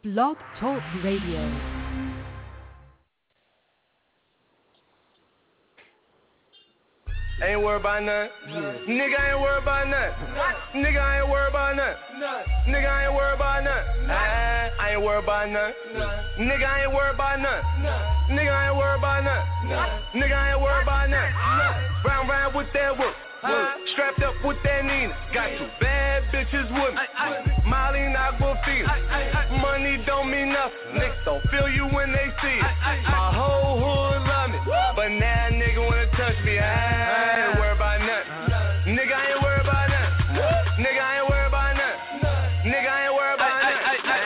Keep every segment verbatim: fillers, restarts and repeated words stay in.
Blog Talk Radio. Ain't worried about nothing. Yeah. Nigga ain't worried about nothing. Nigga ain't worried about nothing. Nigga ain't worried about nothing. I, I ain't worried about nothing. Nigga ain't worried about nothing. Nigga ain't worried about nothing. Nigga ain't worried about nothing. Round round with that work. Uh, strapped up with that Nina. Got two bad bitches with me. Molly and Aquafina. Money don't mean nothing. Niggas don't feel you when they see it. My whole hood love me. But now nigga wanna touch me. I ain't worried about nothing. Nigga ain't worried about nothing. Nigga ain't worried about nothing. Nigga ain't worried about nothing.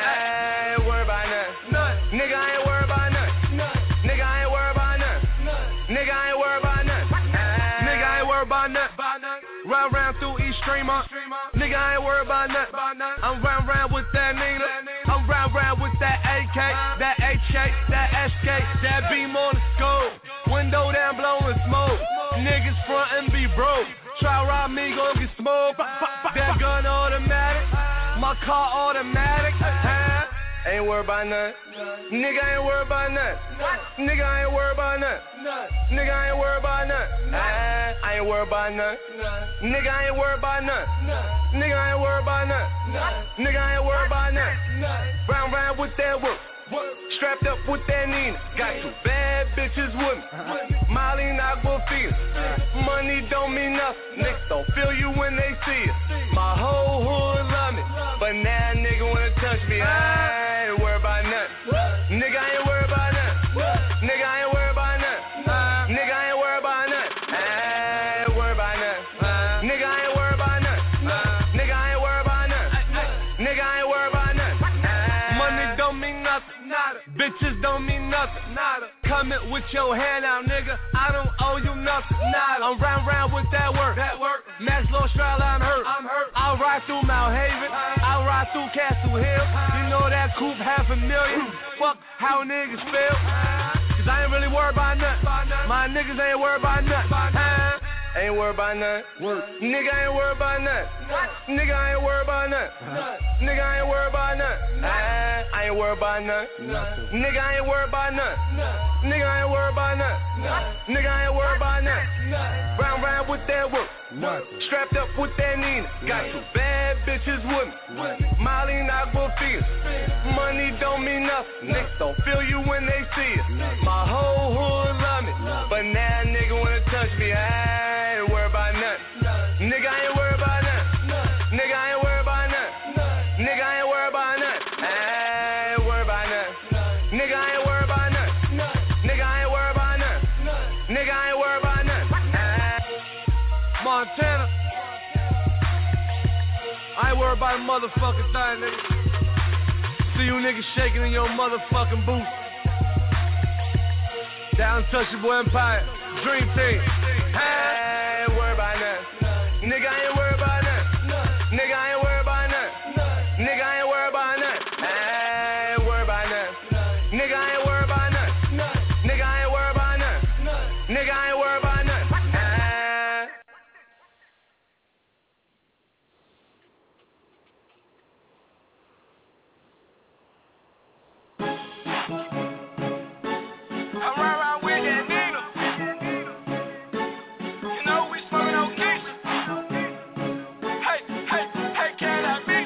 I ain't worried about nothing. Nigga ain't worried about nothing. Nigga ain't worried about nothing. Nigga ain't worried about nothing. Nigga ain't worried about nothing. Round round through East Streamer. Nigga, I ain't worried about nothing. I'm round round with that Nina. I'm round round with that A K, that H K, that S K, that beam on the scope. Window down blowing smoke. Niggas front and be broke. Try rob me, gon' get smoked. That gun automatic. My car automatic. Ain't worried about nothing. Nigga ain't worried about nothing. Nigga ain't worried about nothing. Nigga ain't worried about nothing. I, I ain't worried about nothing. Nigga ain't worried about nothing. Nigga ain't worried about nothing. Nigga ain't worried about nothing. Round round with that work. Strapped up with that Nina. Got two bad bitches with me. Molly and Aquafina. Money don't mean nothing. Niggas don't feel you when they see it. My whole hood love me. But now nigga wanna touch me. I ain't worried about nothing. Nigga ain't worried about nothing. Nigga ain't worried about nothing. Nigga ain't worried about nothing. I ain't worried about nothing. Nigga ain't worried about nothing. Nigga ain't worried about nothing. Nigga ain't worried about nothing. Money don't mean nothing. Bitches don't mean nothing. Nada. Coming with your hand out, nigga. I don't owe you nothing. Nada. I'm round round with that work. That work. Max Low Stroud, I'm hurt. I'm hurt. I'll ride through Mount Haven. I'll ride through Castle Hill. You know that coupe half a million. Fuck how niggas feel. Cause I ain't really worried about nothing. My niggas ain't worried about nothing. Ain't worried about nothing. Work. Nigga ain't worried about nothing. Nigga ain't worried about nothing. Nigga ain't worried about nothing. I, I ain't worried about nothing. Nigga ain't worried about nothing. Nigga ain't worried about nothing. Nigga ain't worried about nothing. Round round with that work. Strapped up with that Nina. Got two bad bitches with me. Molly and Aquafina. Money don't mean nothing. Niggas don't feel you when they see it. My whole hood love me. But now nigga wanna touch me. I ain't worried about nothing. Nigga ain't worried about nothing. Nigga ain't worried about nothing. Nigga ain't worried about nothing. I ain't worried about nothing. Nigga ain't worried about nothing. Nigga ain't worried about nothing. Nigga ain't worried about nothing. Montana. I ain't worried about a motherfucking thing, nigga. See you niggas shaking in your motherfucking boots. Down Untouchable Empire. Dream Team. I ain't worried about nothing. Nigga ain't worried about nothing. Nigga ain't worried about nothing. Nigga ain't worried about nothing. I ain't worried about nothing. Nigga ain't worried about nothing. Nigga ain't worried about nothing. Nigga ain't worried about nothing. I'm right around with that Nina. You know we smoking on Keisha. Hey, hey, hey, can I meet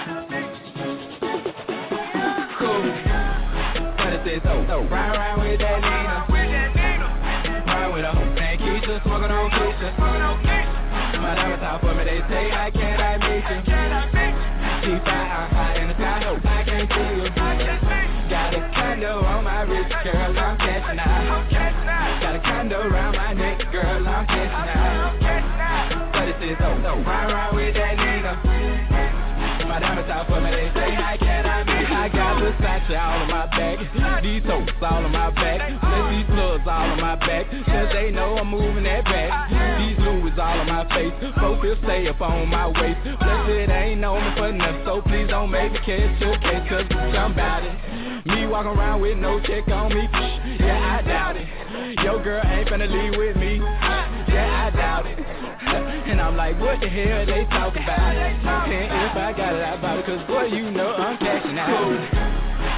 you? Cool. What is this? Oh, oh. Ride around with that Nina. Ride with her. Saying Keisha, smoking on Keisha. My diamonds out for me, they say, how can I meet you? She fly, I'm high in the sky, no, I can't see you. Got a condo on my wrist, girl, I'm catching out. Got a condo around my neck, girl, I'm catching out. What is this? Oh, no, ride around with that Nina. My diamonds out for me, they say, how can I meet you? I got Versace all on my back, these toes all on my back, let these plugs all on my back, since they know I'm moving that back. These Louis all on my face, both will stay up on my waist. Plus it ain't known me for nothing, so please don't make me catch your case, cause I'm about it. Me walking around with no check on me, yeah, I doubt it. Your girl ain't finna leave with me, yeah, I doubt it. And I'm like, what the hell they talking about? And if I got it, I bought it, cause boy, you know I'm cashing out.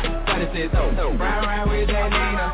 thirty-six oh, round round with that Nina.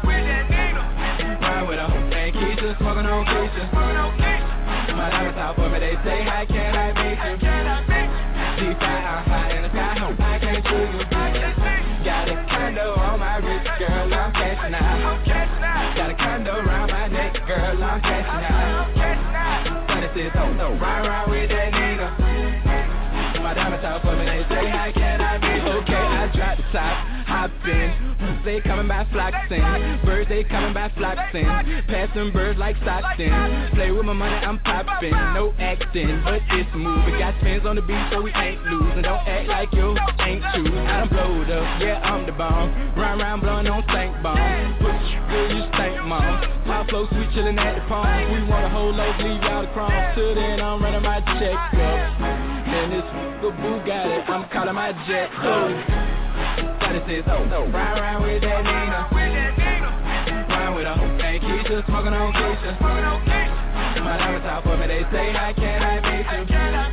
Ride with her and Keisha, smoking on Keisha. My diamonds out for me, they say, how can I meet you? G five, I'm high in the sky, no, I can't choose you. Got a condo on my wrist, girl, I'm cashing out. Got a condo around my neck, girl, I'm cashing out. thirty-six oh, ride around with that Nina. My diamonds out for me, they say, how can I meet you? Okay, I drop the top, hop in. They coming by floxing, birds they coming by floxing. Passing birds like Stockton. Play with my money, I'm popping. No acting, but it's moving. Got spins on the beat, so we ain't losing. Don't act like you ain't choosing. I done blowed up, yeah I'm the bomb. Round round blowing on stank bomb. Push girl, you stank mom. Pop flow sweet chillin' at the palm. We want a whole loaf, leave y'all the crumbs. Till then I'm running my check up. And this the Bugatti, I'm calling my jet up. thirty-six oh, round round with that Nina. Round with her and Keisha, smoking on Keisha. My diamonds out for me, they say, how can I meet you?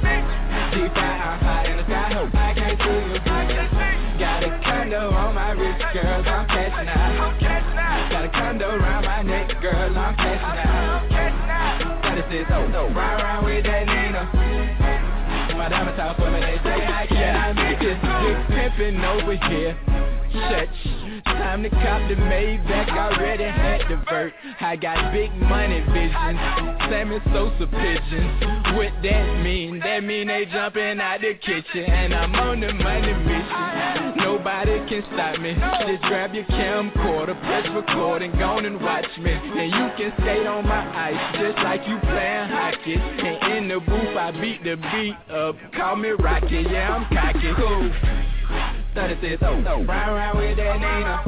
G five, I'm high in the sky, hope I can't see you. Got a condo on my wrist, girl, I'm cashing out. Got a condo around my neck, girl, I'm cashing out. thirty-six oh, round round with that Nina. My diamonds out for me, they say, how can I make this big pimpin' over here? Church, time to cop the Maybach, already had the vert. I got big money vision, Sammy Sosa pigeons. What that mean? That mean they jumping out the kitchen, and I'm on the money mission. Nobody can stop me. Just grab your camcorder, press record, and go on and watch me. And you can skate on my ice, just like you playing hockey. And in the booth, I beat the beat up. Call me Rocky, yeah, I'm cocky. Cool. thirty-six oh, round round with that Nina.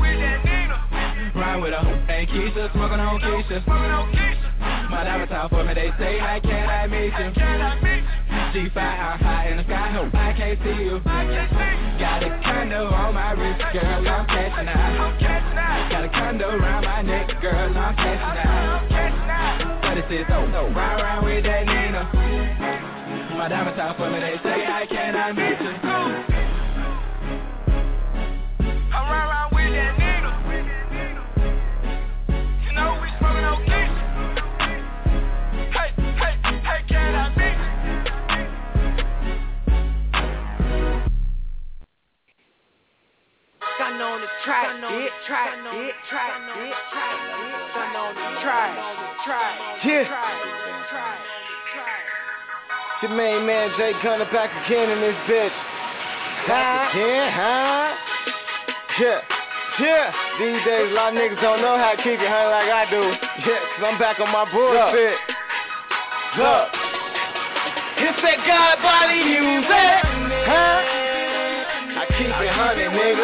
Ride with her and Keisha, smoking on Keisha. My diamonds out for me, they say, how can I meet you? G five, I'm high in the sky, hope I can't see you. Got a condo on my wrist, girl, I'm cashing out. Got a condo around my neck, girl, I'm cashing out. thirty-six oh, round round with that Nina. My diamonds out for me, they say, how can I meet you? I'm round round with that Nina. You know we smoking on Keisha. Hey, hey, hey, can I meet you? Gun on the track, it, track, it, track, it, track, it. Gun on the track, track, yeah. Your main man Jay Gunner back again in this bitch. Back again, huh? Yeah, yeah. These days a lot of niggas don't know how to keep it honey like I do. Yeah, cause I'm back on my bullshit. Look, it's that God body music, huh? I keep it honey, nigga.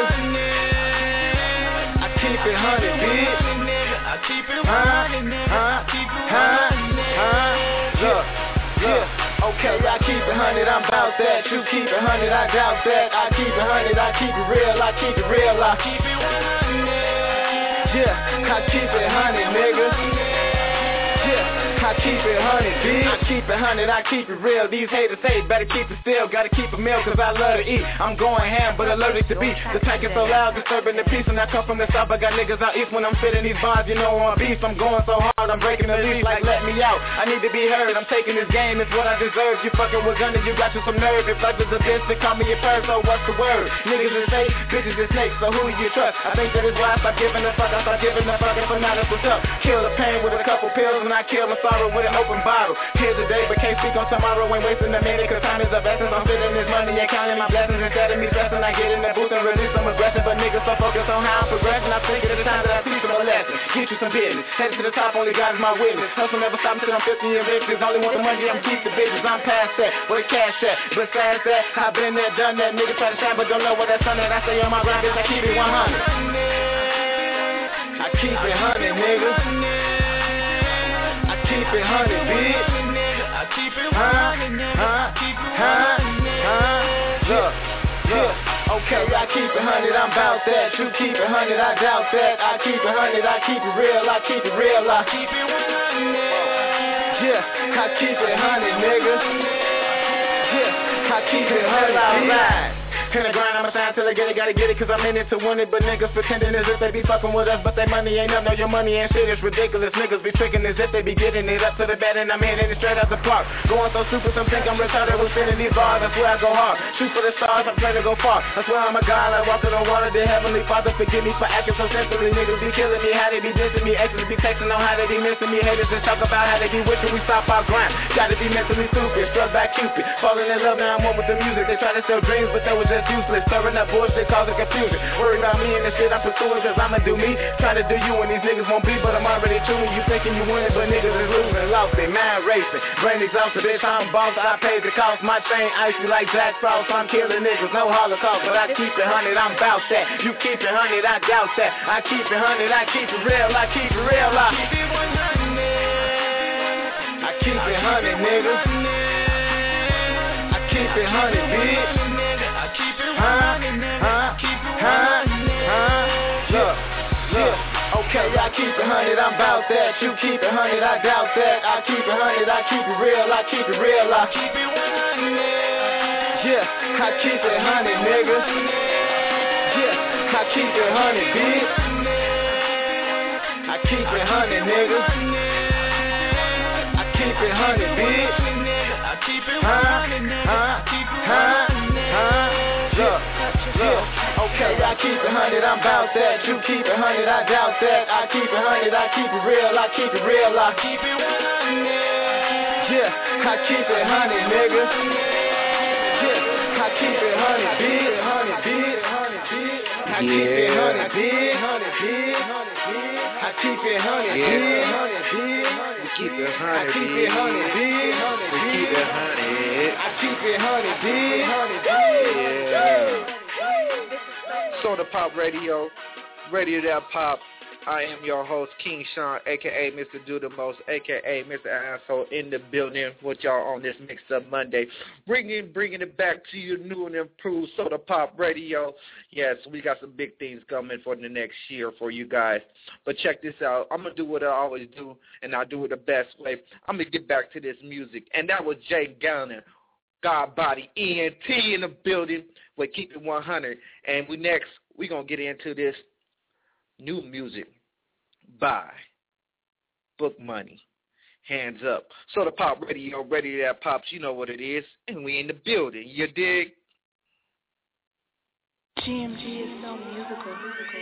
I keep it honey, bitch. I keep it honey, nigga. Huh? Huh? Huh? Look, yeah. Okay, I keep it hundred, I'm bout that. You keep it hundred, I doubt that. I keep it hundred, I keep it real, I keep it real, I keep it one hundred. Yeah, I keep it hundred, nigga. Yeah. I keep it hundred, bitch. I keep it hundred, I keep it real. These haters say better keep it still. Gotta keep it meal cause I love to eat. I'm going ham but allergic to beef. The tank is so loud, disturbing the peace. And I come from the south, I got niggas out east. When I'm fitting these bars, you know I'm beast. I'm going so hard, I'm breaking the leash like let me out. I need to be heard, I'm taking this game, it's what I deserve. You fucking with gunner, you got you some nerve. If life is a bitch, they call me a perv, so what's the word? Niggas is fake, bitches is snakes, so who you trust? I think that is why I stop giving a fuck, I stop giving a fuck. If I'm not, it's what's up. Kill the pain with a couple pills and I kill my sorrow with an open bottle. Here's the day, but can't speak on tomorrow. Ain't wasting a minute, cause time is of essence. I'm spending this money and counting my blessings. Instead of me stressing, I get in the booth and release some aggression. But niggas so focused on how I'm progressing, I think it's time that I teach them a lesson. Teach you some business, headed to the top, only God is my witness. Hustle never stop until I'm fifty and rich. There's only want the money, I'm keep the bitches. I'm past that, where the cash at. Besides that, I've been there, done that. Niggas try to shine, but don't know what that's on that. I stay on my grind, bitch, I keep it one hundred. I keep it one hundred, nigga. I keep it one hundred, bitch. I keep it one hundred, huh? Huh? Huh? Look, look. Okay, I keep it one hundred, I'm bout that. You keep it one hundred, I doubt that. I keep it one hundred, I keep it real, I keep it real, I keep it one hundred. Yeah, I keep it one hundred, nigga. Yeah, I keep it one hundred, alright. In the grind, I'ma shine till I get it, gotta get it, cause I'm in it to win it. But niggas pretending as if they be fucking with us, but their money ain't up, no, your money ain't shit, it's ridiculous. Niggas be tricking as if they be getting it up to the bed, and I'm hitting it straight out the park. Going so super, some think I'm retarded with spinning these bars, I swear I go hard. Shoot for the stars, I'm trying to go far. I swear I'm a god, I walk on the water, the heavenly Father, forgive me for acting so simply. Niggas be killing me, how they be dissing me, exes be texting on how they be missing me. Haters just talk about how they be wishing we stop our grind. Gotta be mentally stupid, struck by Cupid. Falling in love, now I'm one with the music. They try to sell dreams, but that was just useless. Stirring up bullshit, causing confusion. Worry about me and the shit I'm pursuing, cause I'ma do me. Try to do you and these niggas won't be, but I'm already tuning. You thinking you winning, but niggas is losing. Lost it, mind racing, brain exhausted. Bitch, I'm boss, I paid the cost. My chain icy like Jack Frost. I'm killing niggas, no holocaust, but I keep it hundred, I'm bout that. You keep it hundred, I doubt that. I keep it hundred, I keep it real, I keep it real, I keep it one hundred. I keep it hundred, nigga. I keep it hundred, bitch. I keep it hundred, huh, huh, huh. Look, look. Okay, I keep it hundred, I'm bout that. You keep it hundred, I doubt that. I keep it hundred, I keep it real, I keep it real, I keep it one hundred. Yeah, I keep it hundred, nigga. Yeah, I keep it hundred, bitch. I keep it hundred, nigga. I keep it hundred, bitch. I keep it hundred, huh, huh, huh. Look, look. Okay, I keep it hundred, I'm bout that. You keep it hundred, I doubt that. I keep it hundred, I keep it real, I keep it real, I keep it one hundred. Yeah, I keep it hundred, nigga. Yeah, I keep it hundred, bitch. Hundred, bitch. Hundred, bitch. I keep it hundred, bitch. Hundred, bitch. I keep it hundred, bitch. Hundred, bitch. We keep it hundred, I keep it hundred, bitch. We keep it hundred. I keep it hundred, bitch. Hundred, bitch. Yeah. Soda Pop Radio, Radio That Pop. I am your host, King Sean, a k a. Mister Do The Most, a k a. Mister Asshole, in the building with y'all on this Mix Up Monday. Bringing bringing it back to you, new and improved Soda Pop Radio. Yes, we got some big things coming for the next year for you guys. But check this out. I'm going to do what I always do, and I'll do it the best way. I'm going to get back to this music. And that was Jay Gunner, God Body, E N T in the building with Keep It one hundred. And we next, we're going to get into this new music by Book Money. Hands up. Soda Pop Radio, ready that pops. You know what it is. And we in the building. You dig? G M G is so musical.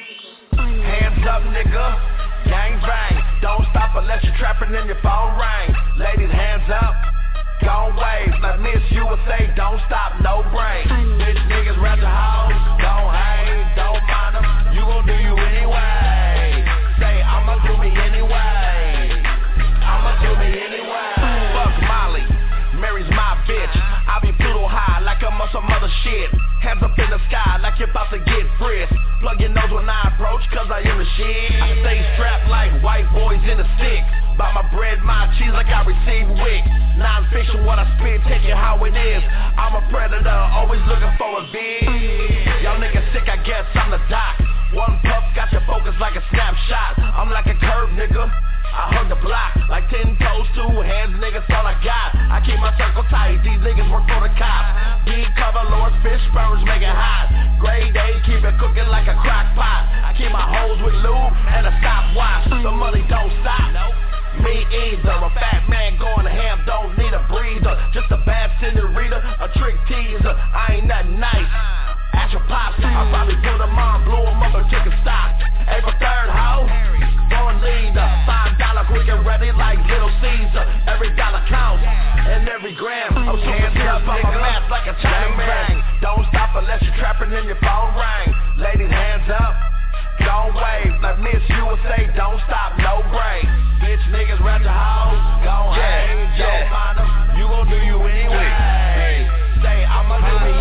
Hands up, nigga. Gang bang. Don't stop unless you're trapping and your phone ring. Ladies, hands up. Don't wave. Like Miss U S A, don't stop, no brain. Bitch niggas rap the house. Don't hang, don't mind them. You gon' do you anyway. Say, I'ma do me anyway. I'ma do me anyway. Fuck Molly. Mary's my bitch. I be Pluto high like I'm on some other shit. Hands up in the sky like you're about to get frisked. Plug your nose when I approach, cause I am the shit. I stay strapped like white boys in the stick. Buy my bread, my cheese like I receive wick. Non-fiction, what I spit, take it how it is. I'm a predator, always looking for a vid. Y'all niggas sick, I guess I'm the doc. One puff got your focus like a snapshot. I'm like a curve, nigga. I hug the block like ten toes, two hands, niggas, all I got. I keep my circle tight, these niggas work for the cops. Deep cover, Lord, fish sperms, make it hot. Grade A, keep it cooking like a crock pot. I keep my hoes with lube and a stopwatch. The money don't stop. Me either, a fat man going ham, don't need a breather. Just a bad senorita, a trick teaser. I ain't nothing nice. At your pops, I probably put them on, blew them up and took a stock. April third, ho, born leader. Five dollar quick and ready like Little Caesar. Every dollar counts, and every gram. I'm hands up on my mask like a Chinaman. Don't stop unless you're trapping in your phone ring. Ladies, hands up, don't wave. Like Miss U S A, don't stop, no break. Bitch niggas rap the house, gon' hang, don't mind them. You gon' do you anyway. Say, I'ma do me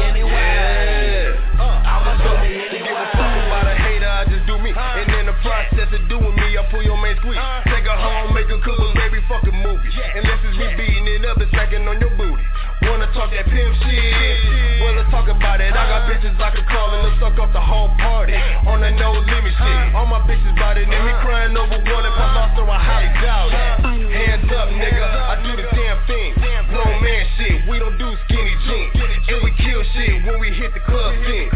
anyway. I'ma do me anyway. Give a fuck about a hater, I just do me. And in the process of doing me, I pull your man squeeze. Take her home, make her cook a baby fucking movie. Unless it's me beating it up and smacking on your booty. Wanna talk that pimp shit? Well, let's talk about it. I got bitches I can call and let's suck up the whole party. On that no limit shit. All my bitches bout it and me crying over one. If I lost her, I highly doubt it. Hands up, nigga. I do the damn thing. Grown man shit. We don't do skinny jeans. And we kill shit when we hit the club scene.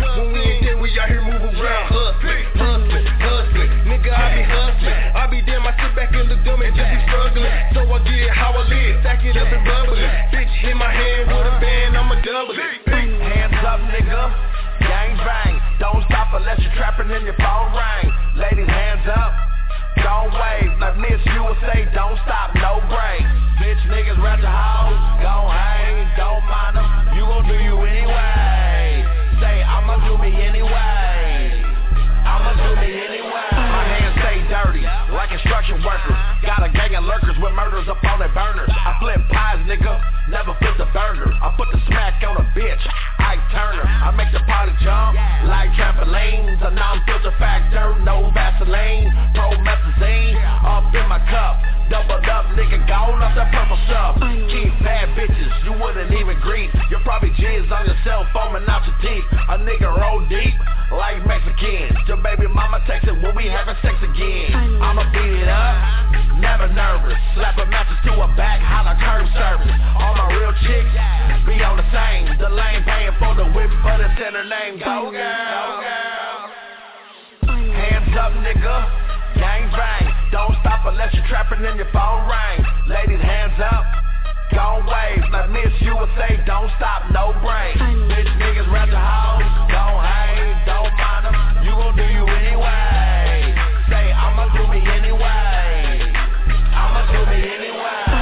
trapping and your phone ring. Ladies, hands up, don't wave. Like Miss U S A, don't stop, no break. Bitch niggas rap your hoes, gon' hang, don't mind them. You gon' do you anyway. Say, I'ma do me anyway. I'ma do me anyway. My hands stay dirty, like construction workers. Got a gang of lurkers with murders up on their burners. I flip pies, nigga, never flip the burger. I put the smack on a bitch, Ike Turner. I make the party jump like trampolines. A non-filter factor, no Vaseline. Promethazine, up in my cup. Doubled up, nigga, gone off that purple stuff. Keep bad bitches, you wouldn't even greet. You're probably jizz on your cell phone and out your teeth. A nigga roll deep, like Mexicans. Your baby mama texts it when we having sex again. I'ma beat it up, never nervous. Slap a mattress to her back, holla curb service. All my real chicks be on the same. The lane paying for the whip, but it's in her name. Go girl, go girl. Hands up, nigga. Gang bang, don't stop unless you're trapping and your phone ring. Ladies, hands up, gon' wave. Like Miss U S A, don't stop, no break. Bitch niggas rap the house, don't hang, don't mind them. You gon' do you anyway. Say, I'ma do me anyway. I'ma do me anyway.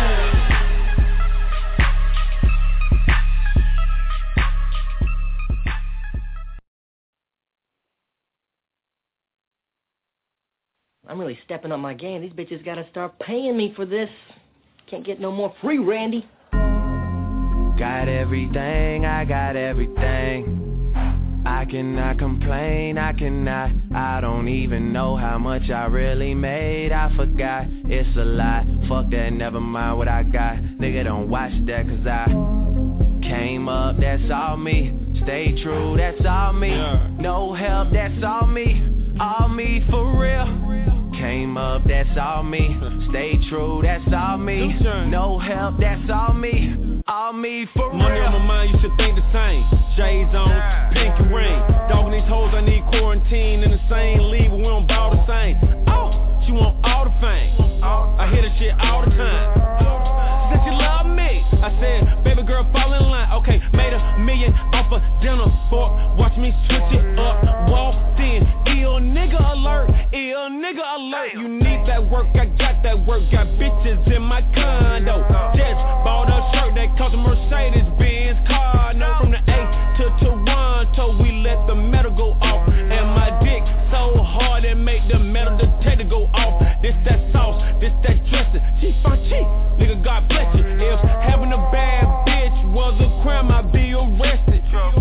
I'm really stepping up my game. These bitches gotta start paying me for this. Can't get no more free, Randy. Got everything, I got everything. I cannot complain, I cannot. I don't even know how much I really made. I forgot, it's a lot. Fuck that, never mind what I got. Nigga, don't watch that, cause I came up, that's all me. Stay true, that's all me. No help, that's all me. All me for real. Came up, that's all me. Stay true, that's all me. No help, that's all me. All me for real. Money on my mind, you should think the same. J's on, pinky ring. Dogging these hoes, I need quarantine in the same league, but we don't bow the same. Oh, she want all the fame. I hear the shit all the time. She said she love me. I said, baby girl, fall in line. Okay, made a million off a dinner fork. Watch me switch it up. Walked in, ill nigga alert. Ill nigga alert. You need that work, I got that work. Got bitches in my condo. Just bought a shirt that cost a Mercedes Benz car. No, from the A to Toronto, we let the metal go off. And my dick so hard it make the metal detector go off. This that sauce, this that dressing. She fun cheap, nigga, God bless you. If having a bad bitch was a crime, I'd be arrested.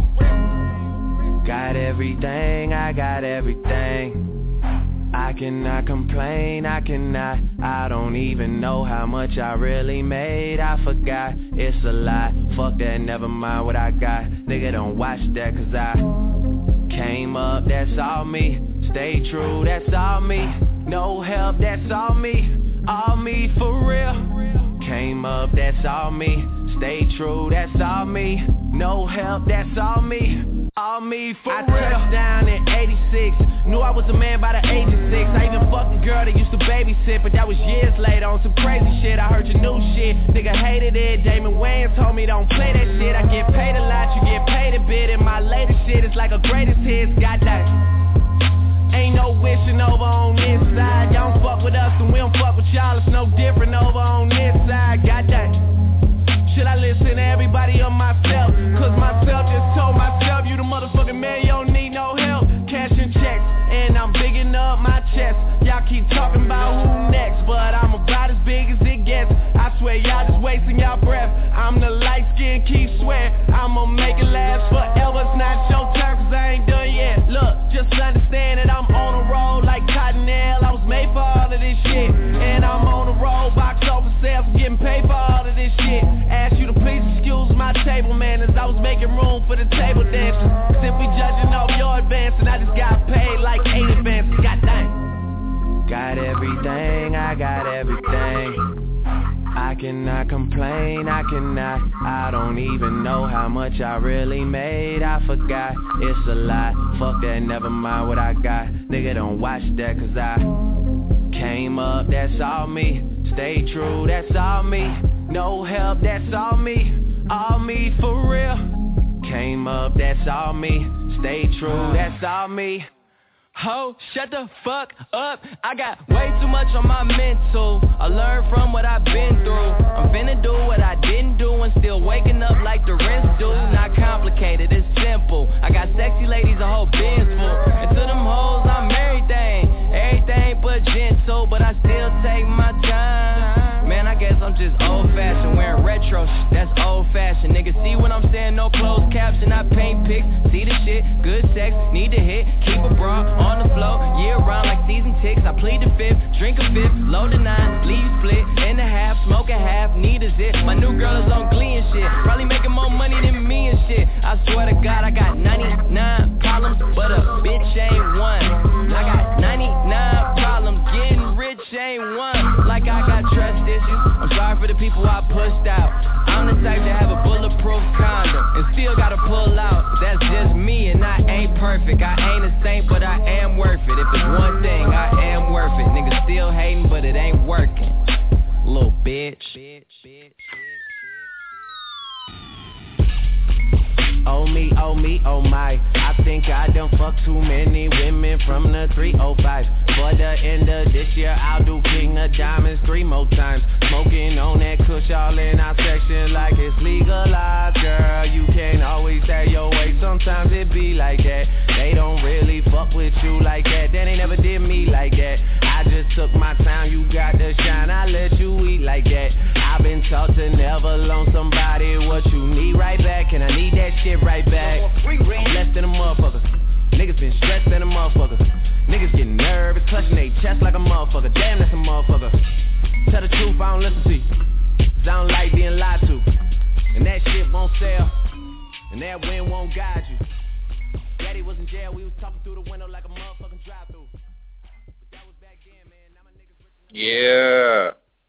Got everything, I got everything. I cannot complain, I cannot. I don't even know how much I really made. I forgot, it's a lot. Fuck that, never mind what I got. Nigga, don't watch that, cause I came up, that's all me. Stay true, that's all me. No help, that's all me. All me for real. Came up, that's all me. Stay true, that's all me. No help, that's all me. All me for I real. I touched down in eighty-six. Knew I was a man by the age of six. I even fucked a girl that used to babysit, but that was years later on some crazy shit. I heard your new shit, nigga hated it. Damon Wayans told me don't play that shit. I get paid a lot, you get paid a bit. And my latest shit is like a greatest hits. Goddamn. Ain't no wishing over on this side. Y'all don't fuck with us and we don't fuck with y'all. It's no different over on this side. Goddamn. Should I listen to everybody or myself? Cause myself just told myself, you the motherfucking man, you don't need no help. Cash and checks, and I'm bigging up my chest. Y'all keep talking about who next, but I'm about as big as it gets. I swear y'all just wasting y'all breath. I'm the light skin, keep swearing I'ma make it last forever. It's not your turn cause I ain't done yet. Look, just understand that I'm on a roll like Cottonelle. I was made for all of this shit, and I'm on a roll, box office sales, getting paid for all of this shit. Ask you to please excuse my table manners. I was making room for the table dancers. Simply judging off your advance, and I just got paid like eight advances. Goddamn. Got everything, I got everything. I cannot complain, I cannot. I don't even know how much I really made. I forgot, it's a lot. Fuck that, never mind what I got. Nigga, don't watch that, cause I came up, that's all me. Stay true, that's all me. No help, that's all me. All me for real. Came up, that's all me. Stay true, that's all me. Ho, shut the fuck up. I got way too much on my mental. I learned from what I've been through. I'm finna do what I didn't do and still waking up like the rest do. Not complicated, it's simple. I got sexy ladies, a whole biz full. And to them hoes, I'm everything. Everything but gentle, but I still take my time. Man, I guess I'm just old-fashioned. Wearing retro shit, that's old-fashioned. Niggas see what I'm saying, no closed caption. I paint pics, see the shit, good sex, need to hit. Keep a bra on the floor, year round like season ticks. I plead the fifth, drink a fifth, load a nine, leave split, in a half, smoke a half, need a zip. My new girl is on Glee and shit, probably making more money than me and shit. I swear to God, I got ninety-nine problems, but a bitch ain't one. I got ninety-nine problems, getting rich ain't one. Like I got trust issues, I'm sorry for the people I pushed out. I'm the type to have a bulletproof condom and still gotta pull out. That's just me and I ain't perfect. I ain't a saint, but I am worth it. If it's one thing, I am worth it. Niggas still hating, but it ain't working. Little bitch. Oh me, oh me, oh my. I think I done fucked too many women from the three oh five. For the end of this year, I'll do King of Diamonds three more times. Smoking on that kush all in our section like it's legalized. Girl, you can't always stay your way. Sometimes it be like that. They don't really fuck with you like that. They ain't never did me like that. I just took my time, you got to shine. I let you eat like that. I've been taught to never loan somebody what you need right back. And I need that shit right back. I'm less than a motherfucker. Niggas been stressed than a motherfucker. Niggas getting nervous, clutching their chest like a motherfucker. Damn, that's a motherfucker. Tell the truth, I don't listen to you. Cause I don't like being lied to. And that shit won't sell. And that wind won't guide you. Daddy was in jail, we was talking through the window like a motherfucking drive-through. But that was back then, man. Now my niggas... Yeah.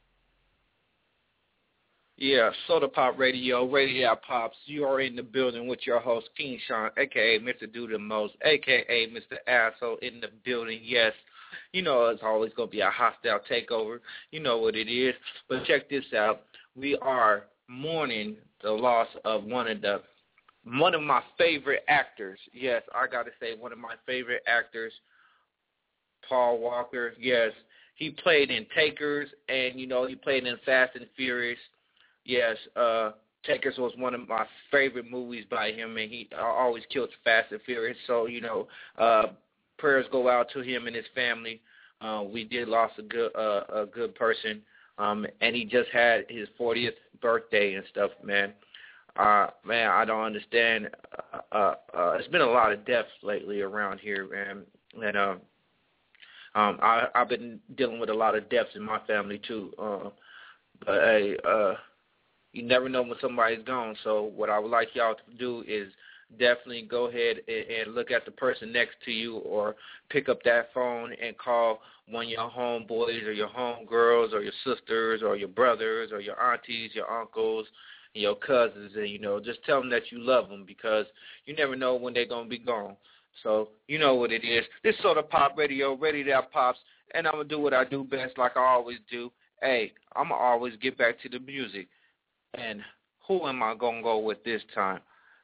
Yeah, Soda Pop Radio, Radio Pops. You are in the building with your host, King Sean, a k a. Mister Do The Most, a k a. Mister Asshole in the building. Yes, you know it's always going to be a hostile takeover. You know what it is. But check this out. We are mourning the loss of one of the one of my favorite actors. Yes, I got to say one of my favorite actors, Paul Walker. Yes, he played in Takers, and, you know, he played in Fast and Furious. Yes, uh, Takers was one of my favorite movies by him, and he uh, always killed Fast and Furious. So, you know, uh, prayers go out to him and his family. Uh, we did lost a good uh, a good person, um, and he just had his fortieth birthday and stuff, man. Uh, man, I don't understand. Uh, uh, uh, it's been a lot of deaths lately around here, man. And uh, um, I, I've been dealing with a lot of deaths in my family, too. Uh, but, hey, uh, you never know when somebody's gone. So what I would like y'all to do is definitely go ahead and, and look at the person next to you, or pick up that phone and call one of your homeboys or your homegirls or your sisters or your brothers or your aunties, your uncles, and your cousins, and, you know, just tell them that you love them, because you never know when they're going to be gone. So you know what it is. This Soda Pop Radio, Radio That Pops, and I'm going to do what I do best like I always do. Hey, I'm going to always get back to the music. And who am I going to go with this time?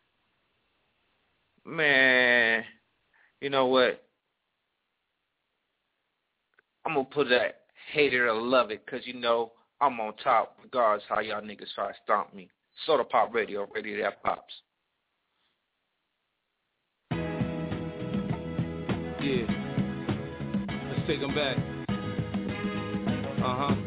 Man, you know what? I'm going to put that hater to love it, because, you know, I'm on top regardless how y'all niggas try to stomp me. Soda Pop Radio, Radio That Pops. Yeah. Let's take them back. Uh-huh.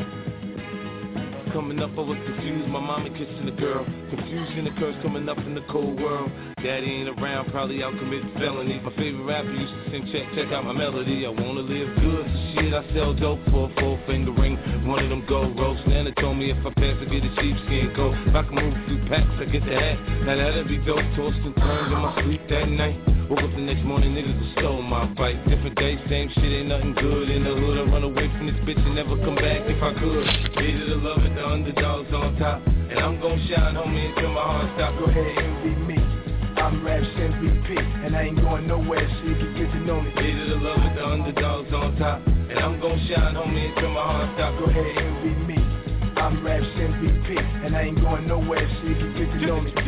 Coming up, I was confused, my mama kissing the girl. Confusion occurs coming up in the cold world. Daddy ain't around, probably out committing felonies. My favorite rapper used to sing, check, check out my melody. I wanna live good, so shit, I sell dope for a four finger ring. One of them gold ropes. Nana told me if I pass, I get a sheepskin coat. If I can move through packs, I get the hat. Now that'd be dope, tossed and turned in my sleep that night. Woke up the next morning, niggas have stole my bike. Different day, same shit, ain't nothing good. In the hood, I run away from this bitch and never come back if I could. Hated to love it, the underdogs on top. And I'm gon' shine, homie, until my heart stop. Go ahead, envy me. I'm Raps M V P, and I ain't going nowhere, so you can get to know me. Hated to love it, the underdogs on top. And I'm gon' shine, homie, until my heart stop. Go ahead, envy me. I'm Raps M V P, P, and I ain't going nowhere, so you can get to know me.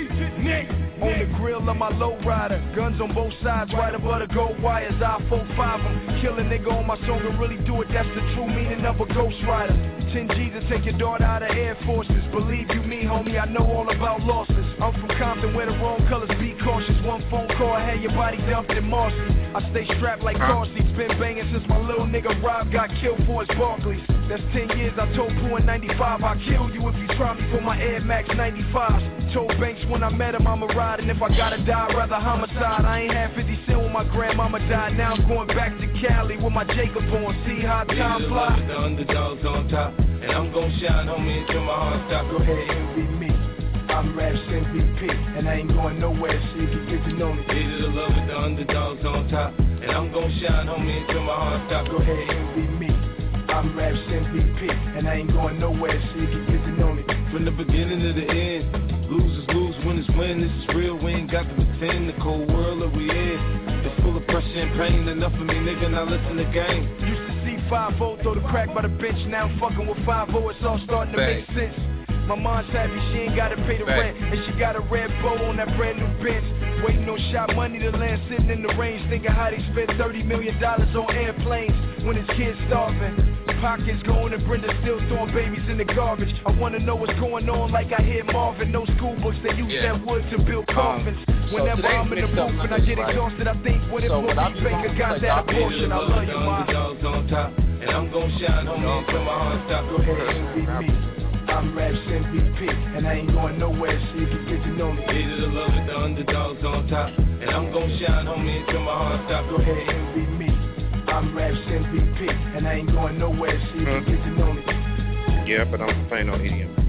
On the grill of my lowrider, guns on both sides, right above the gold wires. I four five them, kill a nigga on my song and really do it. That's the true meaning of a ghost rider. ten G's to take your daughter out of Air Forces. Believe you me, homie, I know all about losses. I'm from Compton where the wrong colors be cautious. One phone call, I had your body dumped in Marcy. I stay strapped like car seats, been banging since my little nigga Rob got killed for his Barclays. That's ten years, I told Pooh in ninety-five, I'll kill you if you try me for my Air Max ninety-fives. Told Banks when I met him I'ma ride, and if I gotta die, I'd rather homicide. I ain't had fifty cent when my grandmama died, now I'm going back to Cali with my Jacob on. See how time flies. The underdogs on top, and I'm gon' shine, homie, until my heart stop. Go ahead, envy me. I'm Raps M V P, and I ain't going nowhere, so you can get to know me. Leader the love with the underdogs on top, and I'm gon' shine, homie, until my heart stop. Go ahead, envy me. I'm Raps M V P, and I ain't going nowhere, so you can get to know me. From the beginning to the end, losers lose, winners win. This is real, we ain't got to pretend. The cold world that we in, it's full of pressure and pain. Enough of me, nigga, now listen to game. Used to see five oh throw the crack by the bench, now I'm fucking with five oh, it's all starting to Bang. make sense. My mom's happy she ain't gotta pay the Bang. rent, and she got a red bow on that brand new Benz. Waiting on shot money to land, sitting in the range, thinking how they spent thirty million dollars on airplanes when his kids starving. Pockets going and Brenda still throwing babies in the garbage. I wanna know what's going on like I hear Marvin. No school books, they use Yeah. that wood to build coffins. Um, so Whenever I'm in the mixed up booth and I numbers, get right? exhausted, I think, what if So what I'm Mookie Baker doing got is that like, abortion? I love you, the ma. underdogs on top, and I'm gon' shine, homie, until my heart stop. Go ahead, envy me. I'm Raps M V P, and I ain't going nowhere, so you can get to know me. Leader the love with the underdogs on top, and I'm gon' shine, homie, until my heart stop. Go ahead, envy me. I'm Raps M V P, and I ain't going nowhere, so you can get to know me. Yeah, but I'm playing on E D M.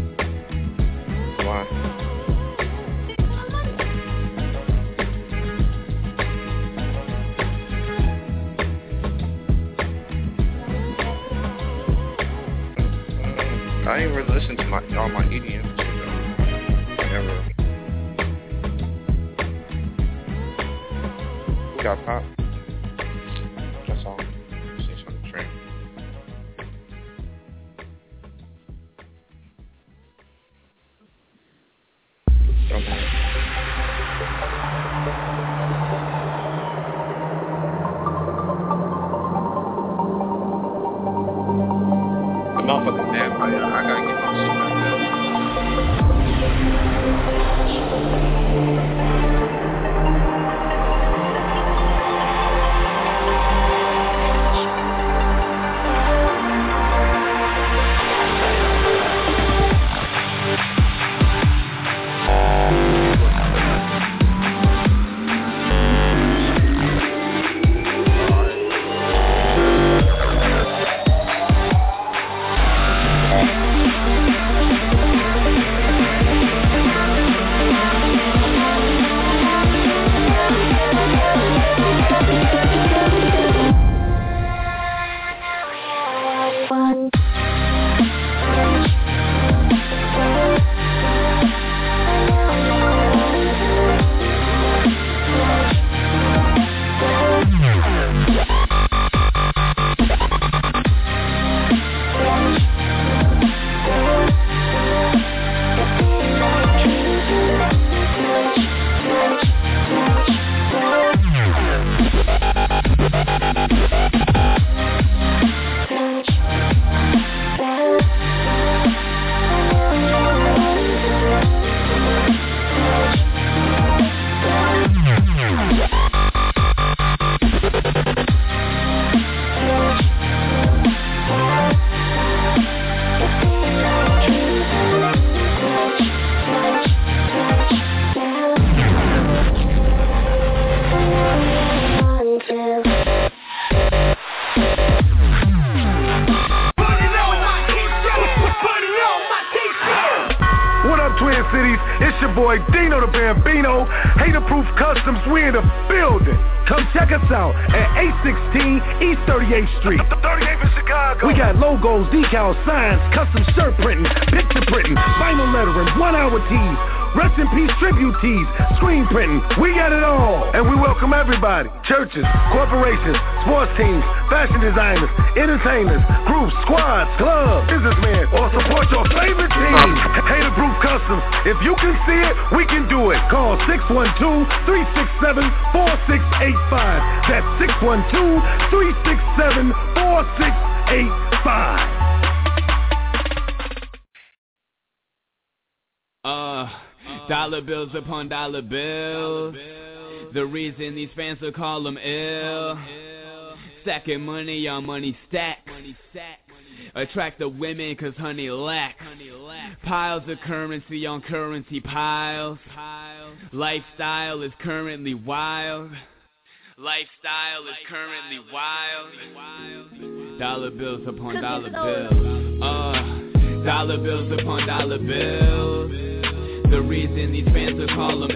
Why? I ain't really listen to my all my E D M shit though. Never. We got pop. That's all. See on the train. The motherfucking nap. I, I gotta get my shit back Cities, it's your boy Dino the Bambino, Hater-Proof Customs, we in the building. Come check us out at eight sixteen East thirty-eighth Street. thirty-eighth in Chicago. We got logos, decals, signs, custom shirt printing, picture printing, vinyl lettering, one-hour tees, rest in peace tribute tees, screen printing, we got it all. And we welcome everybody, churches, corporations, sports teams, fashion designers, entertainers, groups, squads, clubs, businessmen, or support your favorite team. Haterproof Customs, if you can see it, we can do it. Call six one two, three six seven, four six eight five. That's six one two, three six seven, four six eight five. Uh, dollar bills upon dollar bills. The reason these fans will call them ill. Stacking money on money stacks. Attract the women cause honey lacks. Piles of currency on currency piles. Lifestyle is currently wild. Lifestyle is currently wild. Dollar bills upon dollar bills. Uh, dollar bills upon dollar bills. The reason these fans will call them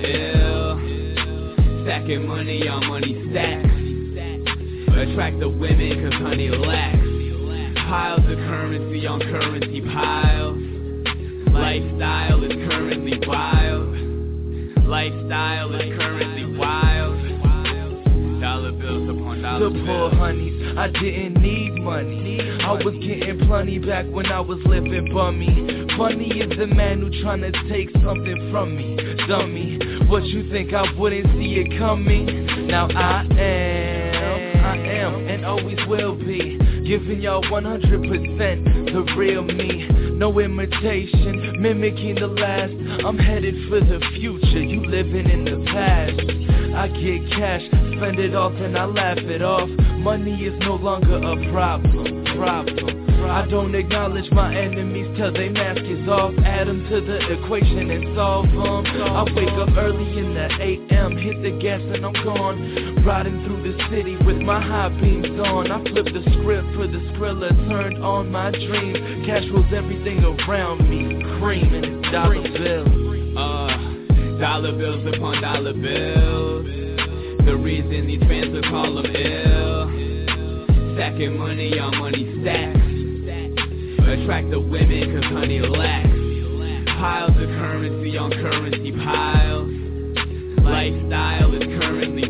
ill. Stacking money on money stacks. Attract the women cause honey lacks. Piles of currency on currency piles. Lifestyle is currently wild. Lifestyle is currently wild. Dollar bills upon dollar bills. The poor honeys, I didn't need money. I was getting plenty back when I was living bummy. Funny is the man who tryna take something from me. Dummy, what you think I wouldn't see it coming? Now I am, I am, and always will be. Giving y'all one hundred percent the real me. No imitation, mimicking the last. I'm headed for the future, you living in the past. I get cash, spend it off and I laugh it off. Money is no longer a problem, problem. I don't acknowledge my enemies till they mask is off. Add them to the equation and solve them. I wake up early in the A M, hit the gas and I'm gone. Riding through the city with my high beams on. I flip the script for the Skrilla, turned on my dreams. Cash rules everything around me, cream and it's dollar bills. Uh, dollar bills upon dollar bills. The reason these fans will call them ill. Stacking money on money stacks. Attract the women cause honey lacks. Piles of currency on currency piles. Lifestyle is currently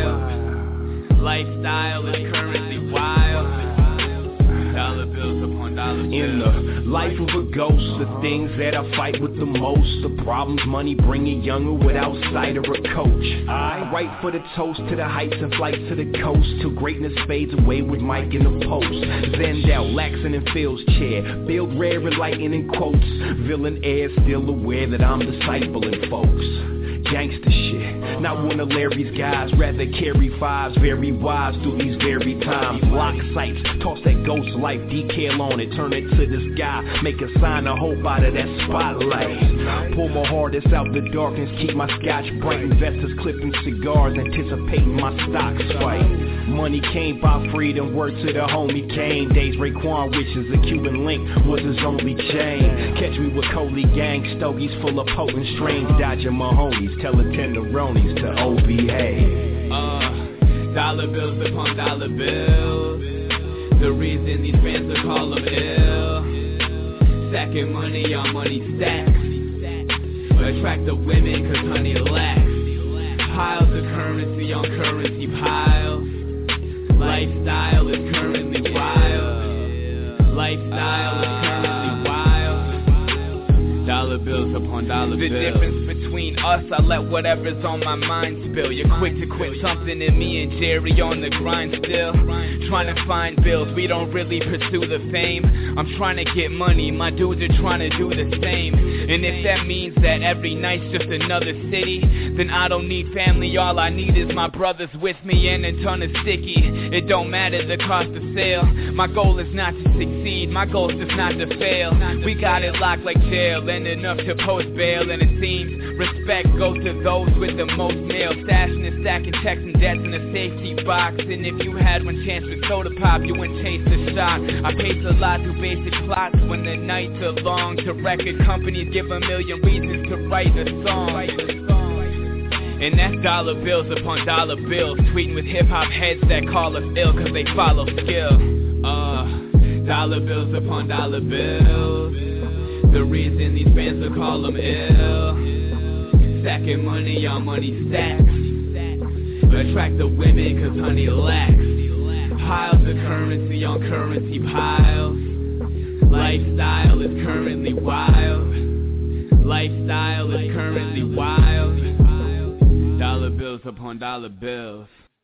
wild. Lifestyle is currently wild. Dollar bills upon dollar bills. In the life of a ghost, the things that I fight with the most, the problems money bringing younger without sight or a coach. I write for the toast to the heights and flights to the coast, till greatness fades away with Mike in the post. Zendal, Laxon and Phil's chair, build rare and lightning quotes. Villain air still aware that I'm discipling folks. Gangsta shit, not one of Larry's guys, rather carry fives, very wise through these very times. Lock sights, toss that ghost life decal on it, turn it to the sky, make a sign of hope out of that spotlight. Pull my hardest out the darkness, keep my scotch bright. Investors clipping cigars, anticipating my stock spike. Money came by freedom, word to the homie Kane. Days Raekwon wishes a Cuban link was his only chain. Catch me with Coley gang stogies full of potent strains, dodging my homies, telling tenderonis to O B A. Uh, dollar bills upon dollar bills. The reason these fans will call them ill. Stacking money on money stacks. Attract the women cause honey lacks. Piles of currency on currency piles. Lifestyle is currently wild. Lifestyle is currently wild. Dollar bills upon dollar bills. The difference between us, I let whatever's on my mind spill. You're quick to quit something and me and Jerry on the grind still. Trying to find bills, we don't really pursue the fame. I'm trying to get money, my dudes are trying to do the same. And if that means that every night's just another city, then I don't need family, all I need is my brothers with me and a ton of sticky. It don't matter the cost of sale, my goal is not to succeed, my goal's just not to fail. We got it locked like jail and enough to post bail, and it seems respect goes to those with the most mail. Stashing and stacking checks and debts in a safety box, and if you had one chance with soda pop, you wouldn't chase the shot. I pace a lot through basic plots when the nights are long. To record companies give a million reasons to write a song. And that's dollar bills upon dollar bills. Tweeting with hip-hop heads that call us ill cause they follow skill. Uh, dollar bills upon dollar bills. The reason these fans will call them ill. stacking money on money stacks. Attract the women cause honey lacks. Piles of currency on currency piles. Lifestyle is currently wild. Lifestyle is currently wild. Dollar bills upon dollar bills.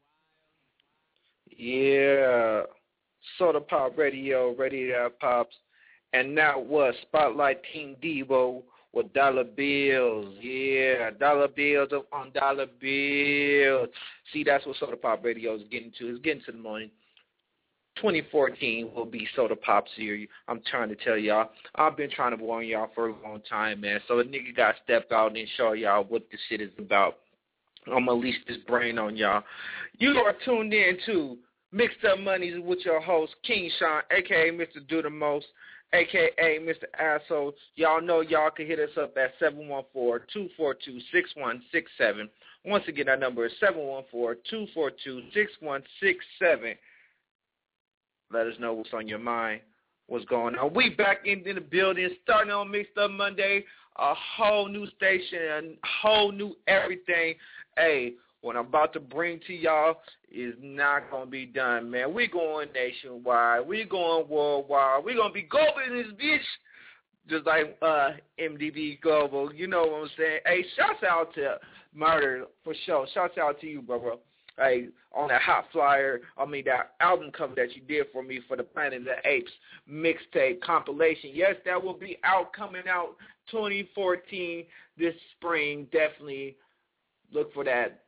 Yeah. Soda Pop Radio, Radio Pops. And now what? Spotlight Team Devo with dollar bills. Yeah, dollar bills on dollar bills. See, that's what Soda Pop Radio is getting to. It's getting to the morning. twenty fourteen will be Soda Pop's year. I'm trying to tell y'all. I've been trying to warn y'all for a long time, man. So a nigga got to step out and show y'all what this shit is about. I'm going to leash this brain on y'all. You are tuned in to Mixed Up Money's with your host, King Sean, a k a. Mister Do The Most, a k a. Mister Asshole. Y'all know y'all can hit us up at seven one four, two four two, six one six seven. Once again, our number is seven one four, two four two, six one six seven. Let us know what's on your mind, what's going on. We back in, in the building, starting on Mixed Up Monday, a whole new station, a whole new everything. Hey, what I'm about to bring to y'all is not going to be done, man. We're going nationwide. We're going worldwide. We're going to be global in this bitch, just like uh, M D B Global. You know what I'm saying? Hey, shouts out to Murder for sure. Shouts out to you, bro. Hey, on that hot flyer, I mean, that album cover that you did for me for the Planet of the Apes mixtape compilation. Yes, that will be out, coming out twenty fourteen this spring. Definitely look for that.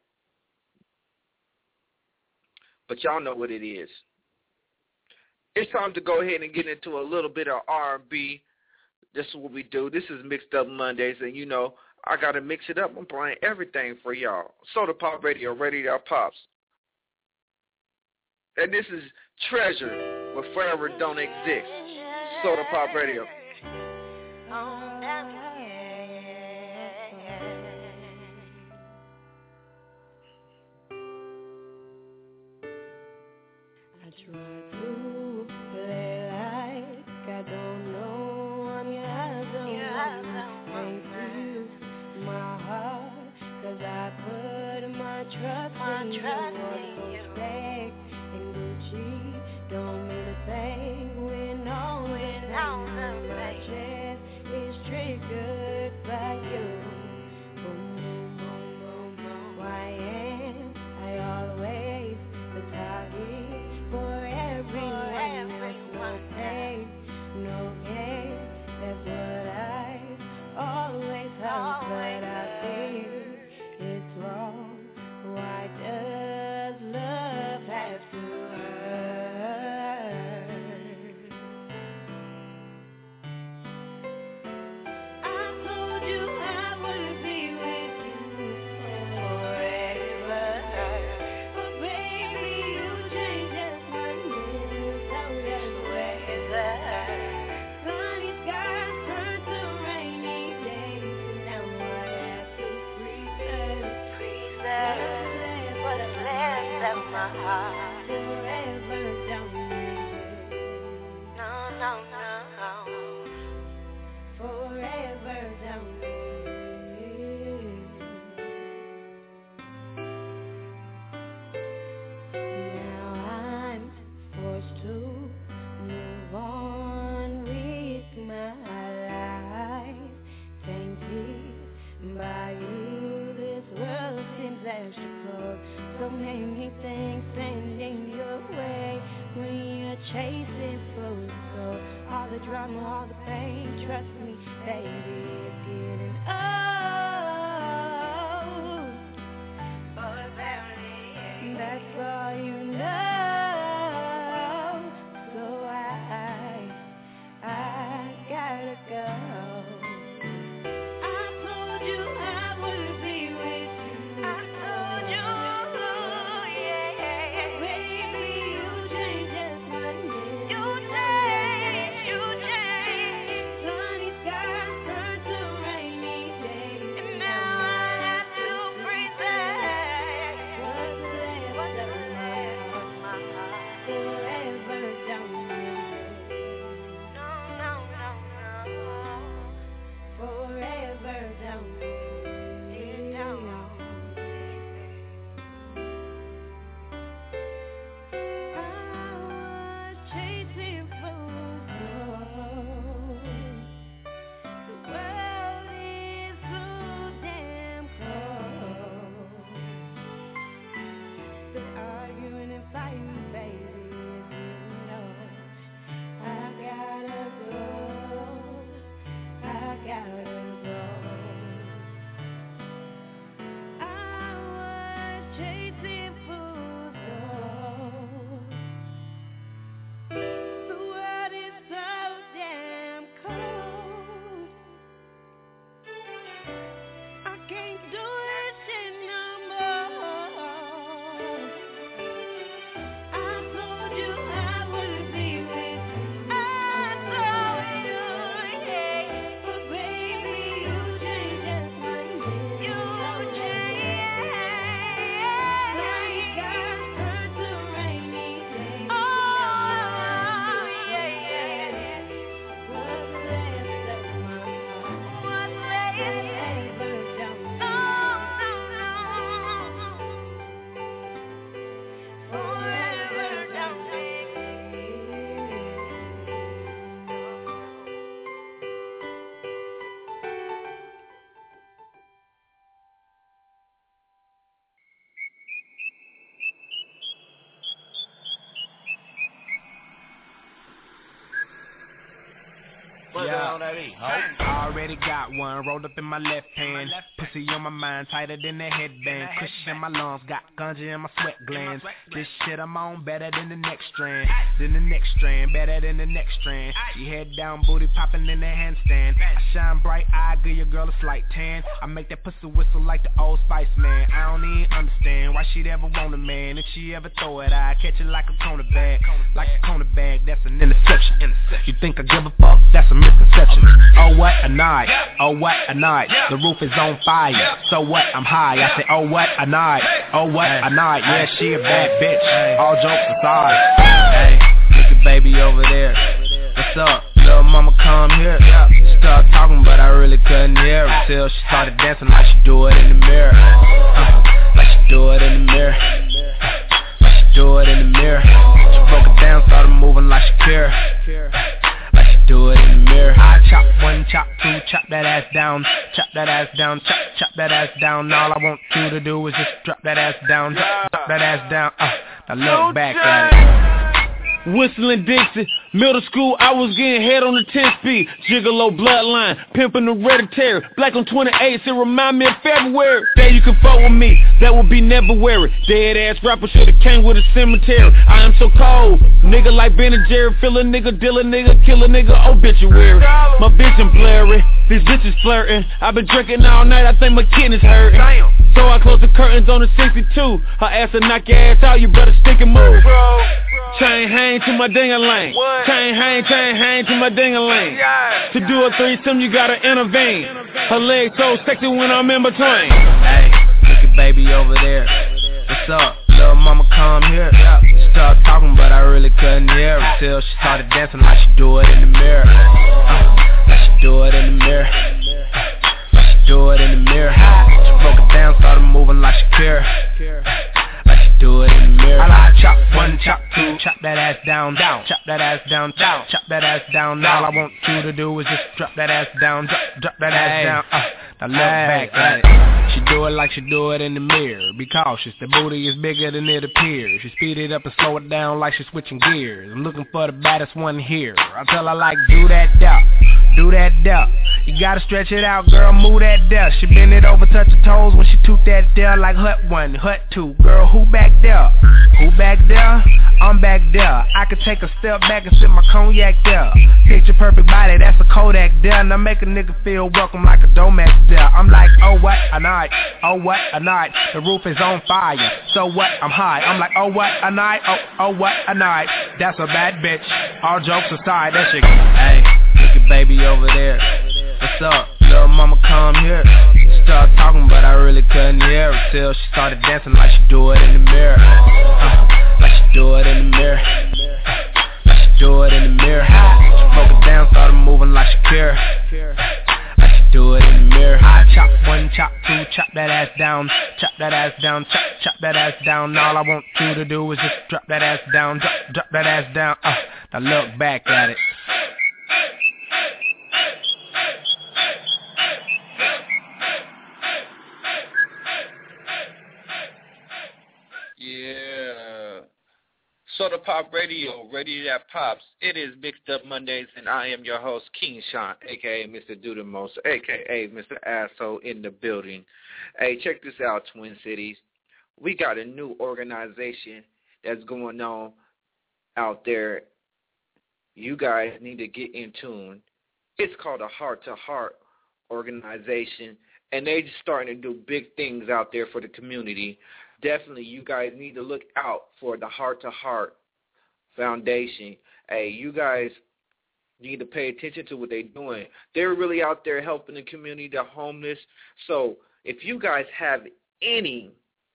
But y'all know what it is. It's time to go ahead and get into a little bit of R and B. This is what we do. This is Mixed Up Mondays, and you know, I got to mix it up. I'm playing everything for y'all. Soda Pop Radio, Radio Pops. And this is Treasure with Forever Don't Exist. Soda Pop Radio. Trust my in trust you, in respect and Gucci don't mean a thing when all when all my chest is triggered by you. Boom, boom, boom, boom, boom. Why am I always the target for everyone? No pain, no gain. That's what I always heard, but I think it's wrong. Why does love have to hurt? I told you I would be with you forever, but baby you changed just one minute, so that's weather. Sunny skies turn to rainy days, and now I have to preserve, preserve. Of my heart, forever don't leave. No, no, no. Forever don't leave. Now I'm forced to move on with my life. Tainted by you, this world seems astronaut. So many things standing your way when you're chasing full gold. All the drama, all the pain, trust me, baby, it's getting old. Oh, that's all you know. So I, I gotta go. Sunny skies turn to rainy days. Yeah, I already got one rolled up in my left hand. Pussy on my mind, tighter than a headband. Cushion in my lungs, got ganja in my sweat glands. This shit I'm on better than the next strand. Than the next strand, better than the next strand. You head down, booty popping in the handstand. I shine bright, I give your girl a slight tan. I make that pussy whistle like the Old Spice man. I don't even understand why she'd ever want a man. If she ever throw it, I catch it like a corner bag. Like a corner bag, that's an interception. You think I give a fuck? That's a misconception. Oh what a night, oh what a night. The roof is on fire, so what? I'm high. I say oh what a night, oh what a night. Yeah, she a bad bitch. All jokes aside. Hey, look at baby over there. What's up? Little mama come here. She started talking, but I really couldn't hear her till she started dancing like she do it in the mirror. Uh, like she do it in the mirror. Like she do it in the mirror. She broke it down, started moving like she care. Like she do it in the mirror. I chop one, chop two, chop that ass down. Chop that ass down, chop, chop that ass down. All I want you to do is just drop that ass down. Drop, drop that ass down. Uh, now look back at it. Whistling Dixie, middle school, I was getting head on the ten speed. Gigolo bloodline, pimping hereditary. Black on twenty-eights, it remind me of February. Say you can fuck with me, that would be never weary. Dead ass rapper should've came with a cemetery. I am so cold, nigga like Ben and Jerry. Fill a nigga, deal a nigga, kill a nigga, obituary. My bitch and blurry, these bitches flirting. I've been drinking all night, I think my kidneys hurting. So I close the curtains on the sixty-two. Her ass will knock your ass out, you better stick and move. Chain hang to my ding-a-ling. Chain hang, chain hang to my ding-a-ling. To do a threesome, you gotta intervene. Her legs so sexy when I'm in between. Hey, look at baby over there. What's up? Little mama come here. She started talking, but I really couldn't hear her till she started dancing like she do it in the mirror. Uh, like she do it in the mirror. Uh, like she do it in the mirror. She broke it down, started moving like she care. Like she do it in the mirror. I like chop one, chop two, chop that ass down, down, chop that ass down, down, chop that ass down. All I want you to do is just drop that ass down, drop, drop that ass down. Uh, now look back at it. She do it like she do it in the mirror. Be cautious, the booty is bigger than it appears. She speed it up and slow it down like she's switching gears. I'm looking for the baddest one here. I tell her like, do that duck, do that duck. You gotta stretch it out, girl, move that duck. She bend it over, touch her toes when she toot that there like hut one, hut two. Girl, who back there? Who back there? I'm back there. I could take a step back and sip my cognac there. Picture perfect body, that's a Kodak there. Now make a nigga feel welcome like a Domex there. I'm like, oh what a night, oh what a night. The roof is on fire, so what, I'm high. I'm like, oh what a night, oh, oh what a night. That's a bad bitch, all jokes aside, that shit. Hey, look at baby over there. What's up? Little mama come here. She started talking, but I really couldn't hear her till she started dancing like she do it in the mirror. Uh, like she do it in the mirror. Uh, like she do it in the mirror. She broke it down, started moving like she care. Like she do it in the mirror. I chop one, chop two, chop that ass down, chop that ass down, chop, chop that ass down. All I want you to do is just drop that ass down, drop, drop that ass down. Uh, now look back at it. Yeah. Soda Pop Radio, Radio That Pops. It is Mixed Up Mondays, and I am your host, King Sean, a k a. Mister Do The Most, a k a. Mister Asshole in the building. Hey, check this out, Twin Cities. We got a new organization that's going on out there. You guys need to get in tune. It's called a Heart to Heart organization, and they're just starting to do big things out there for the community. Definitely, you guys need to look out for the Heart to Heart Foundation. Hey, you guys need to pay attention to what they're doing. They're really out there helping the community, the homeless. So if you guys have any,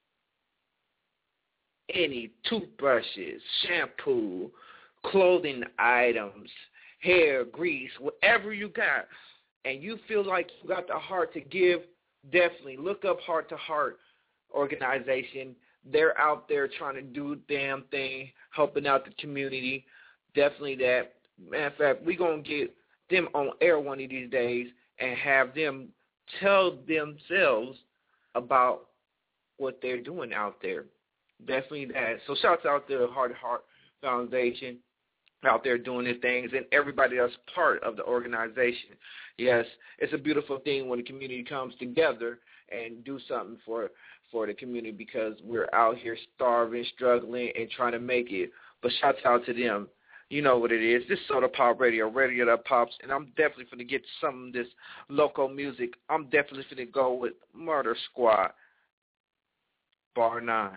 any toothbrushes, shampoo, clothing items, hair, grease, whatever you got, and you feel like you got the heart to give, definitely look up Heart to Heart organization. They're out there trying to do damn thing, helping out the community. Definitely that. Matter of fact, we're going to get them on air one of these days and have them tell themselves about what they're doing out there. Definitely that. So shouts out to the Heart to Heart Foundation. out there doing their things, and everybody that's part of the organization. Yes, it's a beautiful thing when the community comes together and do something for for the community, because we're out here starving, struggling, and trying to make it. But shouts out to them. You know what it is. This is Soda Pop Radio, Radio That Pops, and I'm definitely going to get some of this local music. I'm definitely going to go with Murder Squad, Bar nine.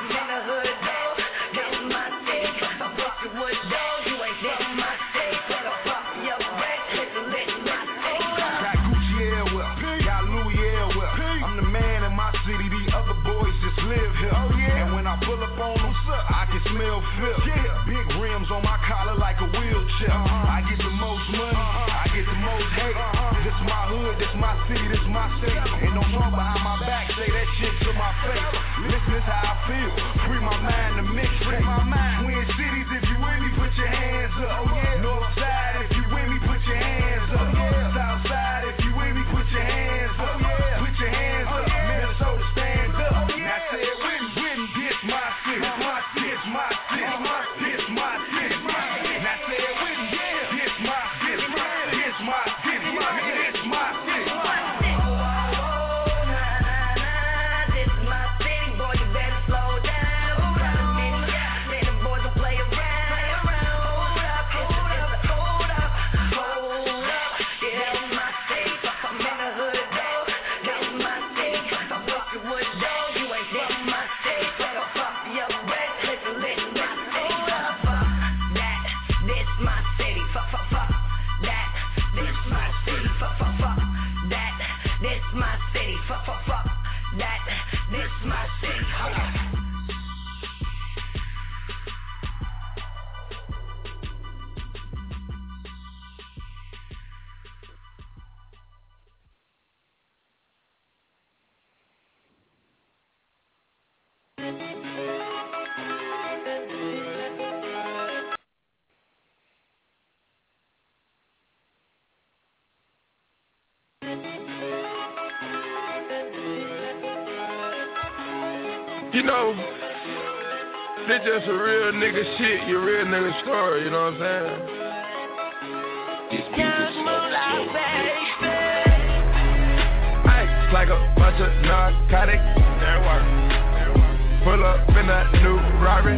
Would know you ain't from my state. smell flip. Yeah. Big rims on my collar like a wheelchair. Uh-huh. I get the most money, uh-huh. I get the most hate. Uh-huh. This my hood, this my city, this my state. And don't talk behind my back, say that shit to my face. Listen, this how I feel. Free my mind to mix, free my mind. Twin cities, if you with me, put your hands up. Oh, yeah. North side, if you with me, put your hands up. Oh, yeah. South side, if you with me, put your hands up. Oh, yeah. Put your hands up. Oh, yeah. Minnesota, stand up. Oh, yeah. Now say it with me, with me. This my city, my city, my city, this my city, my city. Now say it with me, yeah. This my city, this my city, this my city. You know, this just a real nigga shit, your real nigga story, you know what I'm saying? This beat is so slow. Ice like a bunch of narcotics. That work. Pull up in that new Rari.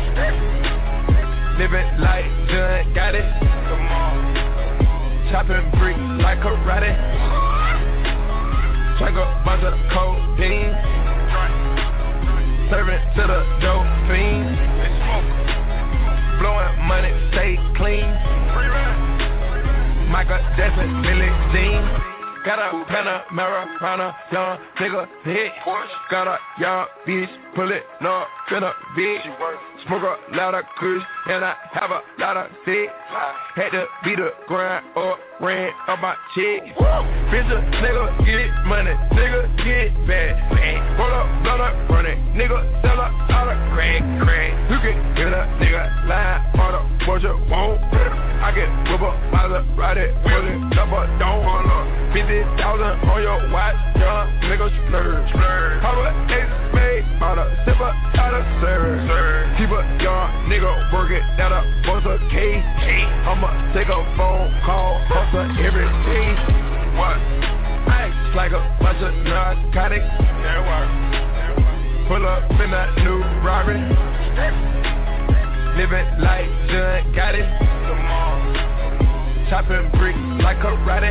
Living like John got it. Come on. Chopping bricks like karate. Drink a bunch of codeine. Serving to the dope fiends. Blowing money, stay clean. Michael Jackson, Billie Jean. Got a Panamera, Rana, young nigga hit. Got a young bitch, pull it, no, finna bitch. Smoke a lot of kush, and I have a lot of sick. Had to beat the grind or ran up my check. Bitch, a nigga get money, nigga get bad. Roll up, blow up, run it, nigga sell a lot of crack, crack. You can get a nigga line on the what you want. I can whip up, Maserati, pull it, double, don't hold up. fifty thousand on your watch, young nigga splurge. How a ace made, on a sipper, out of serve. Keep a young nigga working at a bus of K. I'ma take a phone call, hustle every day. What? Ice like a bunch of narcotics. That work. Pull up in that new Rari. Living like John got it. Come on. Chopping bricks like karate.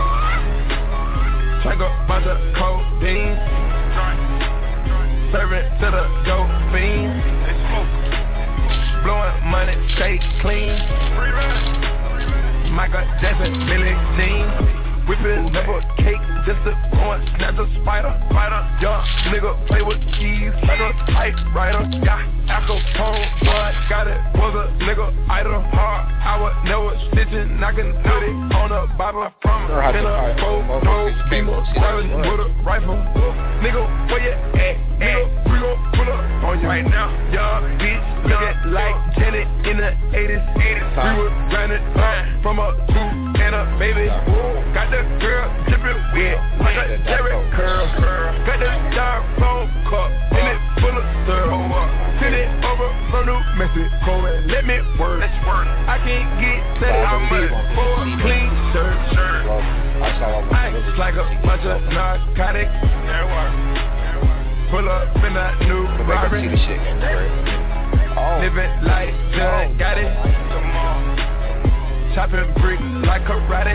Drink a bunch of codeine. Serving to the dope fiends. Blowing money, stay clean. Michael Jackson, Billie Jean. Whipping up a cake just to go and snatch a spider. Spider, young nigga play with keys like a typewriter. Yeah, Apple phone, boy, got it. Was a nigga idle hard. I was never stitching, I can put it on a Bible. I promise. In a four door beamer, seven with a rifle. Nigga, where you at? Nigga, we gon' pull up on you right now. Young bitch, looking like Janet in the eighties. We was running up from a two and a baby. Got the girl drippin' wet like a Jerry curl. Got the styrofoam cup and it full of syrup. Send it over from New Mexico and let me work. I can't get set out money for a clean shirt. Ice like a bunch of narcotics. Pull up in that new Rari. Living like John got it. Chopping bricks like karate.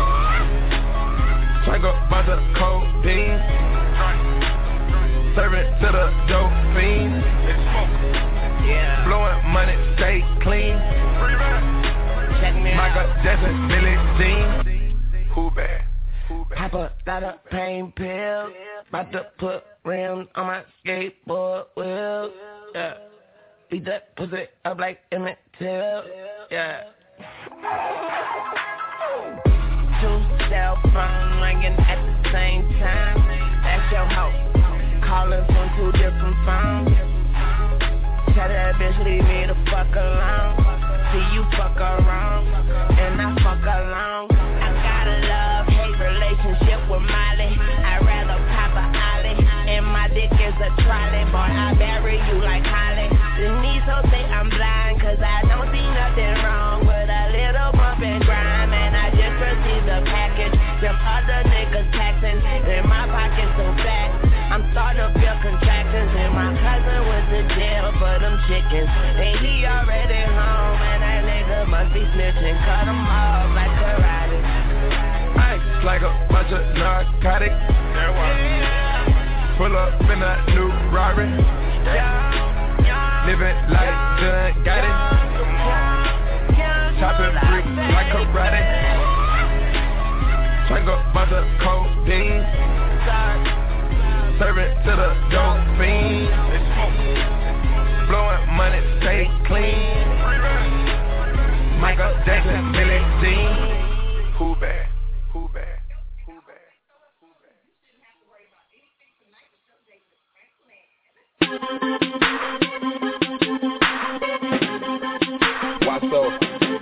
Drink a bunch of codeine. Serving to the dope fiends. Blowing money, stay clean. Michael Jackson, Billie Jean. Who bad? Pop a lot of pain pills. About to put rims on my skateboard wheels. Yeah. beat that pussy up like Emmett Till. Yeah. Two cell phones ringing at the same time. That's your hoe. Calling from two different phones. Tell that bitch leave me the fuck alone. See you fuck around, and I fuck along. I got a love-hate relationship with Molly. I'd rather pop a ollie, and my dick is a trolley. Boy, I bury you like Holly. Denise will say I'm blind, cause I don't see nothing wrong with a little bump and grime. And I just received the package. Them other niggas taxing, and my pocket's so fat. I'm starting to feel contractions, and my cousin went to jail for them chickens. And he already home, and that nigga must be snitching. Cut him off like karate. Ice like a bunch of narcotics. Yeah. Pull up in a new Rari. Yeah. Living like done got it. Chopping bricks like karate. Drink a bunch of codeine. Serve it to the dope fiend. Blowing money, stay clean. Michael Jackson, Billie Jean. Who bad? Who bad? Who bad? Why so?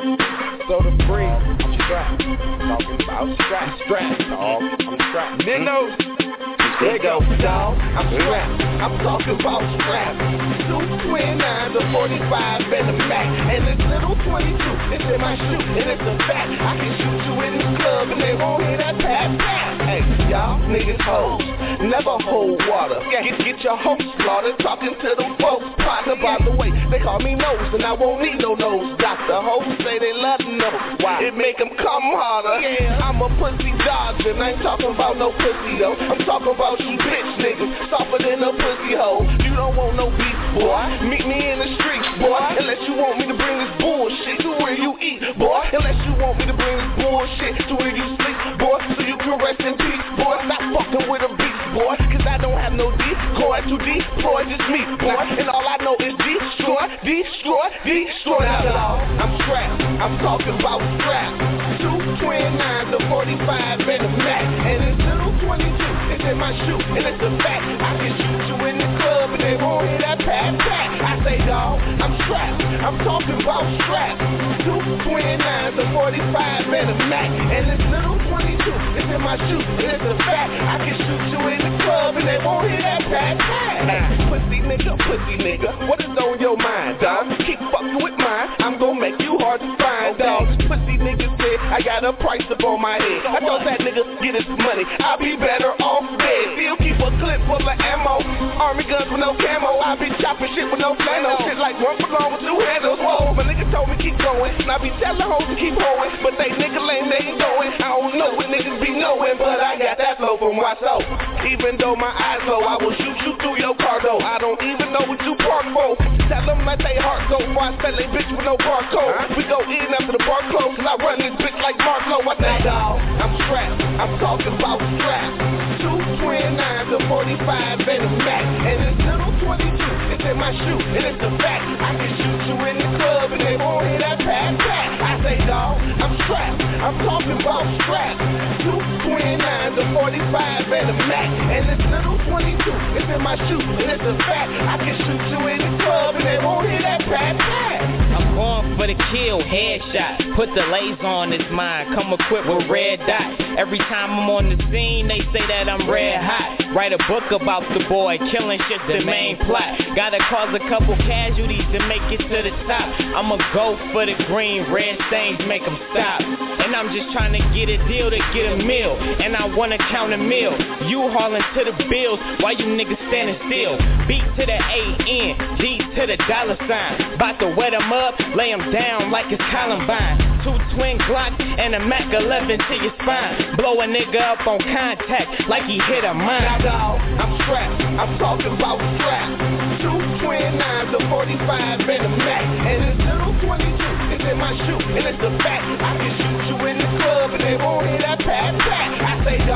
Soda free. I'm strapped. Talking about strapped. Strapped, dog. I'm strapped. Nigga. There go, dog, I'm strapped, I'm talking about strapped. Two twin nines, a forty-five and a Mac. And this little twenty-two, it's in my shoe, and it's a fact. I can shoot you in the club, and they won't hear that pat pat. Hey, y'all niggas hoes, never hold water. Get, get your hoe slaughtered, talking to them folks. Partner, by the way, they call me nose, and I won't need no nose doctor. Hoes say they love the nose, why? It make them come harder. Yeah, I'm a pussy dodger, and I ain't talking about no pussy though. I'm talking about you bitch niggas, softer than a pussy hoe. You don't want no beef, boy. Meet me in the streets, boy. Unless you want me to bring this bullshit to where you eat, boy. Unless you want me to bring this bullshit to where you sleep, boy. So you can rest in peace, boy. Stop fucking with a beast, boy. Cause I don't have no decoy to deploy, just me, boy. And all I know is destroy, destroy, destroy. Now, I'm strapped, I'm talking about straps. Two twin nines, a forty-five and a Mac. And this little twenty-two, it's in my shoe, and it's a fact. I can shoot you in the club, and they won't hear that pat pat. I say, dawg, I'm strapped, I'm talking about straps. Two twin nines, a forty-five and a Mac. And this little twenty-two, it's in my shoe, and it's a fact. I can shoot you in the club, and they won't hear that pat pat. Pussy nigga, pussy nigga, what is on your mind, dawg? Keep fucking with mine, I'm gonna make you hard to find, dawg. Pussy nigga said, I got a price up on my head. I told that nigga, get his money, I'll be better off dead. Still keep a clip full of ammo, army guns with no camo. I be chopping shit with no flannel, shit like one belong with two handles. Whoa, my nigga told me keep going, and I be telling hoes to keep hoeing, but they nigga lame, they ain't going. I don't know what niggas be knowing, but I got that flow from Wasso. Even though my eyes low, I will shoot you through your car though. I don't even know what you park for. Tell them let they heart go, before I sell a bitch with no barcode. Huh? We go in after the bar close, cause I run this bitch like Marlo. What that dog? I'm strapped, I'm talking about straps. Two twin nines, a forty-five and a Mac. And this little twenty-two, it's in my shoe, and it's a fact. I can shoot you in the club, and they won't hear that pat pat. I say, dawg, I'm strapped, I'm talking about straps. Two twin nines, a forty-five and a Mac. And this little twenty-two, it's in my shoe, and it's a fact. I can shoot you in the club, and they won't hear that pat pat. I'm going for the kill, headshot. Put the laser on his mind, come equipped with red dot. Every time I'm on the scene, they say that I'm red hot. Write a book about the boy, killing shit's the main plot. Gotta cause a couple casualties to make it to the top. I'ma go for the green, red stains make them stop. And I'm just trying to get a deal to get a meal. And I wanna count a meal. You hauling to the bills while you niggas standing still. Beat to the A N, D to the dollar sign. About to wet them up, lay them down like it's Columbine. Two twin Glocks and a Mac eleven to your spine. Blow a nigga up on contact like he hit a mine. Now dawg, I'm strapped, I'm talking about straps. Two twin nines, a forty-five and a Mac. And this little twenty-two, it's in my shoe, and it's a fact. I can shoot you in the club, and they won't hear that pat pat. I say dawg,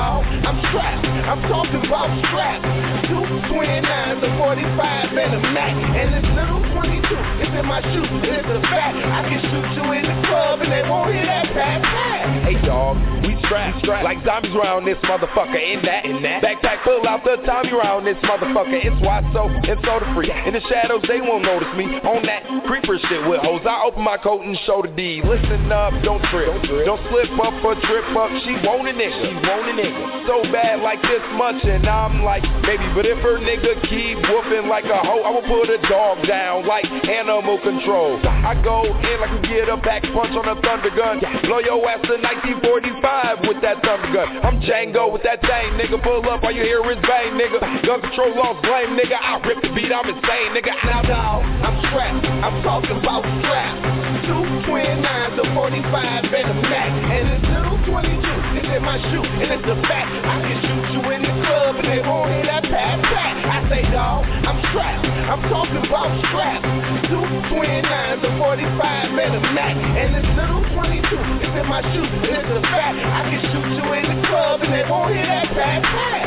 I'm strapped, I'm talking about strapped. Two twenty-nines, a forty-five, and a Mac. And this little twenty-two is in my shoe, it's a fact. I can shoot you in the club and they won't hear that pat pat. Hey dog, we strapped, strapped like zombies around this motherfucker. In that, in that backpack full out the Tommy round this motherfucker. It's Watso and Soda Free. In the shadows they won't notice me. On that creeper shit with hoes, I open my coat and show the D. Listen up, don't trip, don't, trip. don't slip up or trip up. She want a nigga, she want a nigga. So bad like this much, and I'm like, baby, but if her nigga keep whooping like a hoe, I will put a dog down like animal control. I go in like you get a back punch on a thunder gun. Blow your ass to nineteen forty-five with that thunder gun. I'm Django with that thing, nigga. Pull up, all you hear is bang, nigga. Gun control lost blame, nigga. I rip the beat, I'm insane, nigga. Now, dawg, I'm strapped. I'm talking about strapped. Two twenty-nines, a forty-five, and a Mac. And this little twenty-two is in my shoe, and it's a fact. I can shoot you in the club, and they won't hear that pat pat. I say, dawg, I'm strapped. I'm talking about strapped. Two twenty-nines, a forty-five, and a Mac. And this little twenty-two is in my shoe, and it's a fact. I can shoot you in the club, and they won't hear that pat pat.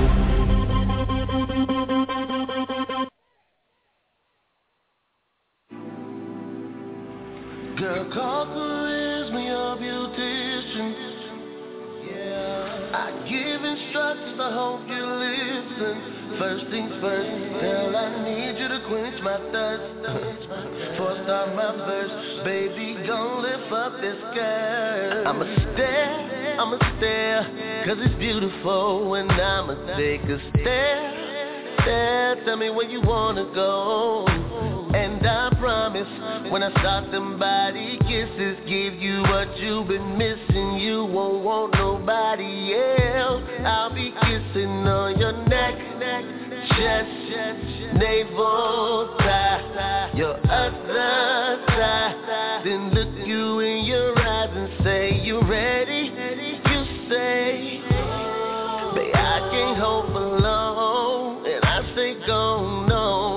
Girl, Conquer is me your beautician. Yeah. I give instructions, I hope you listen. First things first, girl, I need you to quench my thirst. Before I start my verse, baby, gon' lift up this skirt. I'ma stare, I'ma stare, cause it's beautiful, and I'ma take a stare. Stare, tell me where you wanna go. And I promise, when I start them body kisses, give you what you've been missing. You won't want nobody else. I'll be kissing on your neck, chest, navel, thigh, your other side. Then look you in your eyes and say, you ready? You say, babe, I can't hold for long. And I say, go no.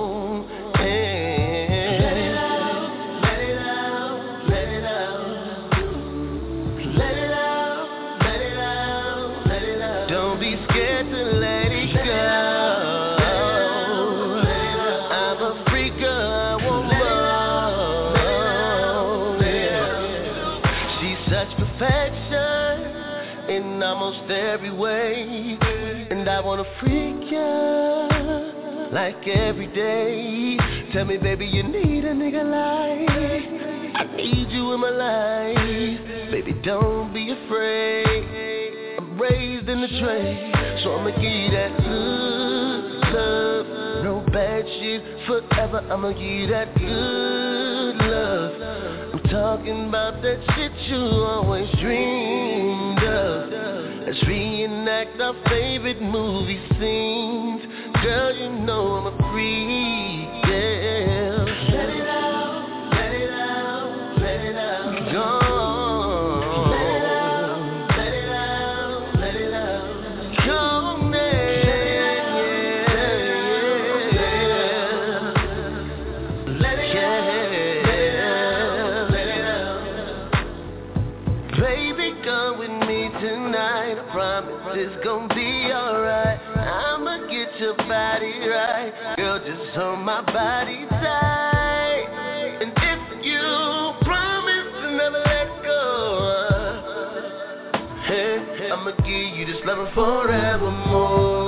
Almost every way, and I wanna freak ya like every day. Tell me, baby, you need a nigga like I need you in my life. Baby, don't be afraid. I'm raised in the trade, so I'ma give you that good love. No bad shit forever. I'ma give you that good love. I'm talking about that shit you always dreamed of. Let's reenact our favorite movie scenes. Girl, you know I'm a freak, yeah. Let it out, let it out, let it out. Go. Let it out, let it out, let it out. Come there, yeah, yeah. Let it out, let it out. Baby, come with me tonight. I promise it's gonna be alright. I'ma get your body right. Girl, just hold my body tight. And if you promise to never let go, hey, I'ma give you this loving forevermore.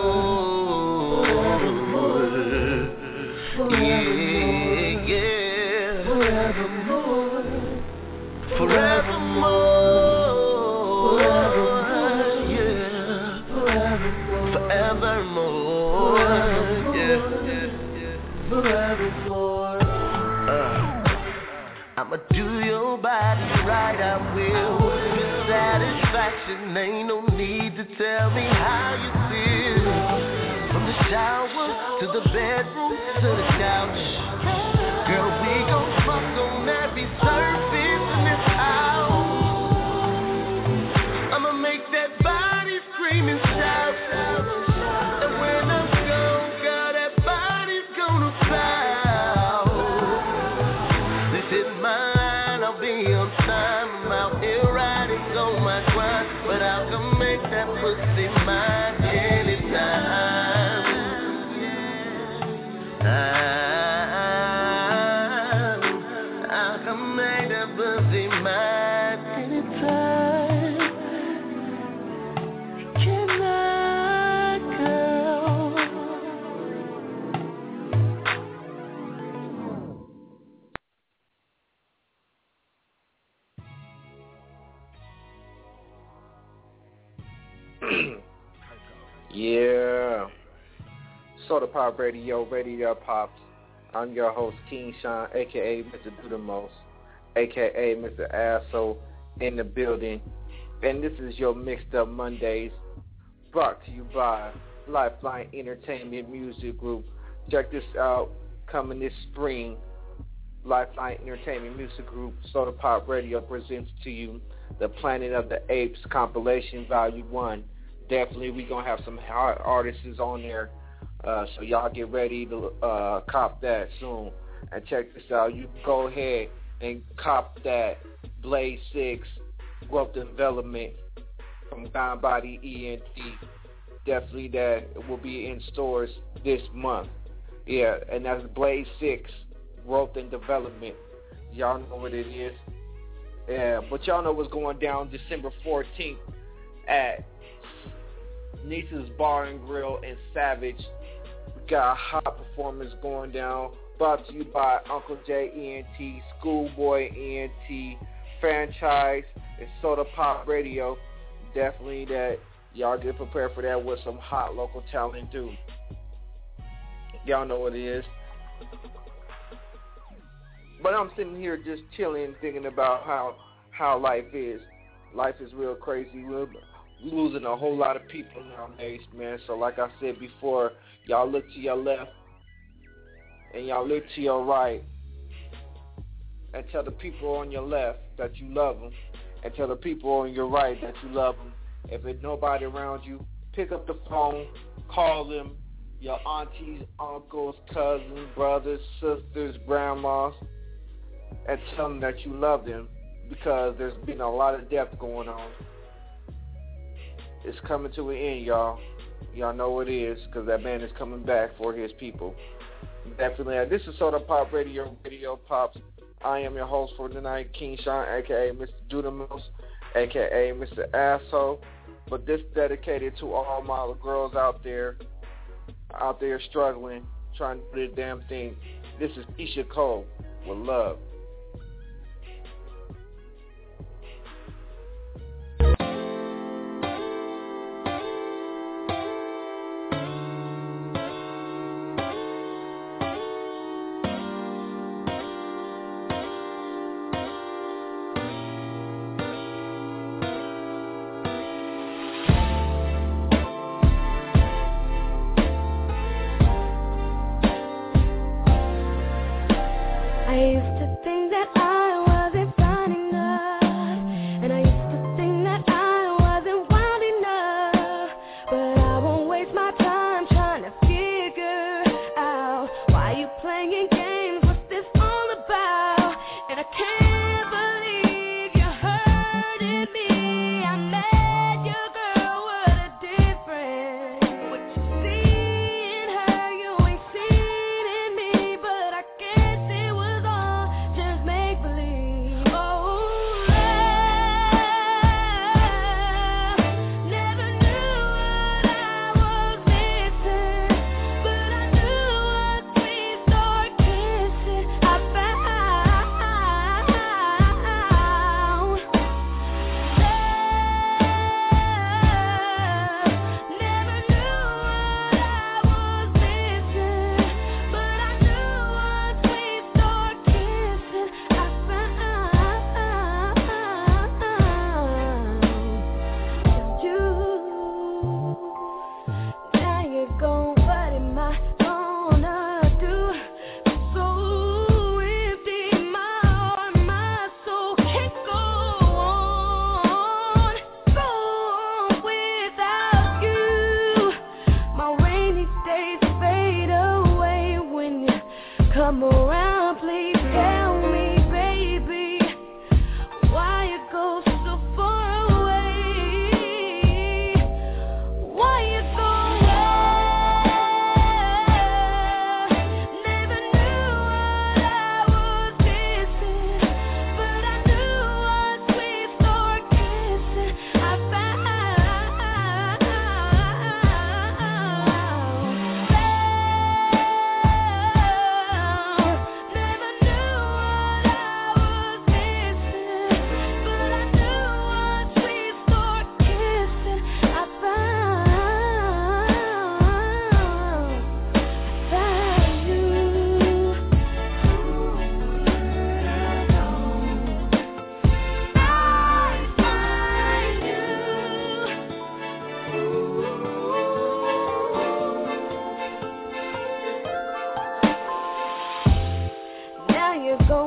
Yeah, yeah. Forevermore. Forevermore. Forevermore, yeah, yeah, yeah. Forevermore. Uh, I'ma do your body right, I will. With satisfaction, ain't no need to tell me how you feel. From the shower to the bedroom to the couch, girl, we gon' fuck on every surface in this house. I'ma make that body scream and shout. But I can make that pussy mine. Come make that pussy mine anytime. Can I, girl? Yeah. Soda Pop Radio, Radio Pops. I'm your host, King Sean, a k a. Mister Do the Most, a k a. Mister Asshole, in the building. And this is your Mixed Up Mondays, brought to you by Lifeline Entertainment Music Group. Check this out, coming this spring, Lifeline Entertainment Music Group, Soda Pop Radio presents to you the Planet of the Apes compilation, Volume one. Definitely, we're going to have some hard artists on there. Uh, so y'all get ready to uh, cop that soon. And check this out. You can go ahead and cop that Blaze six Growth and Development from Gone Body E N T. Definitely that will be in stores this month. Yeah, and that's Blaze six Growth and Development. Y'all know what it is. Yeah, but y'all know what's going down December fourteenth at Niece's Bar and Grill in Savage. We got a hot performance going down, brought to you by Uncle J E N T, Schoolboy E N T, Franchise, and Soda Pop Radio. Definitely that y'all get prepared for that with some hot local talent too. Y'all know what it is. But I'm sitting here just chilling, thinking about how how life is. Life is real crazy. We're losing a whole lot of people nowadays, man. So like I said before, y'all look to your left and y'all look to your right and tell the people on your left that you love them, and tell the people on your right that you love them. If there's nobody around you, pick up the phone, call them, your aunties, uncles, cousins, brothers, sisters, grandmas, and tell them that you love them, because there's been a lot of death going on. It's coming to an end, y'all. Y'all know what it is, because that man is coming back for his people. Definitely. This is Soda Pop Radio, Radio Pops. I am your host for tonight, King Sean, a k a. Mister Do the Most, a k a. Mister Asshole. But this dedicated to all my girls out there, out there struggling, trying to do the damn thing. This is Keisha Cole with Love. I used to think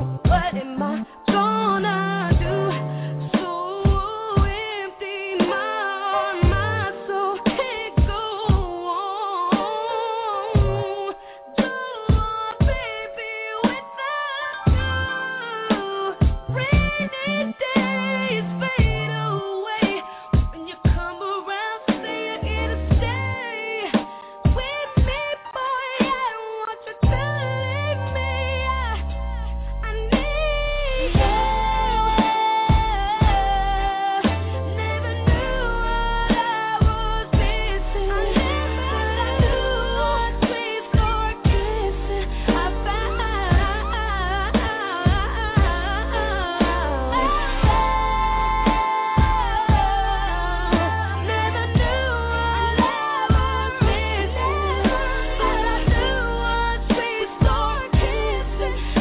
What am I gonna do? So empty, my heart, my soul can't go on. Do baby without you. Rainy days fade away. When you come around, say you're here to stay. With me, boy, I don't want you to leave me. I need you. Never knew what I was missing. I never knew once we start kissing, I found. Never knew what I was missing, but I knew once we start kissing, I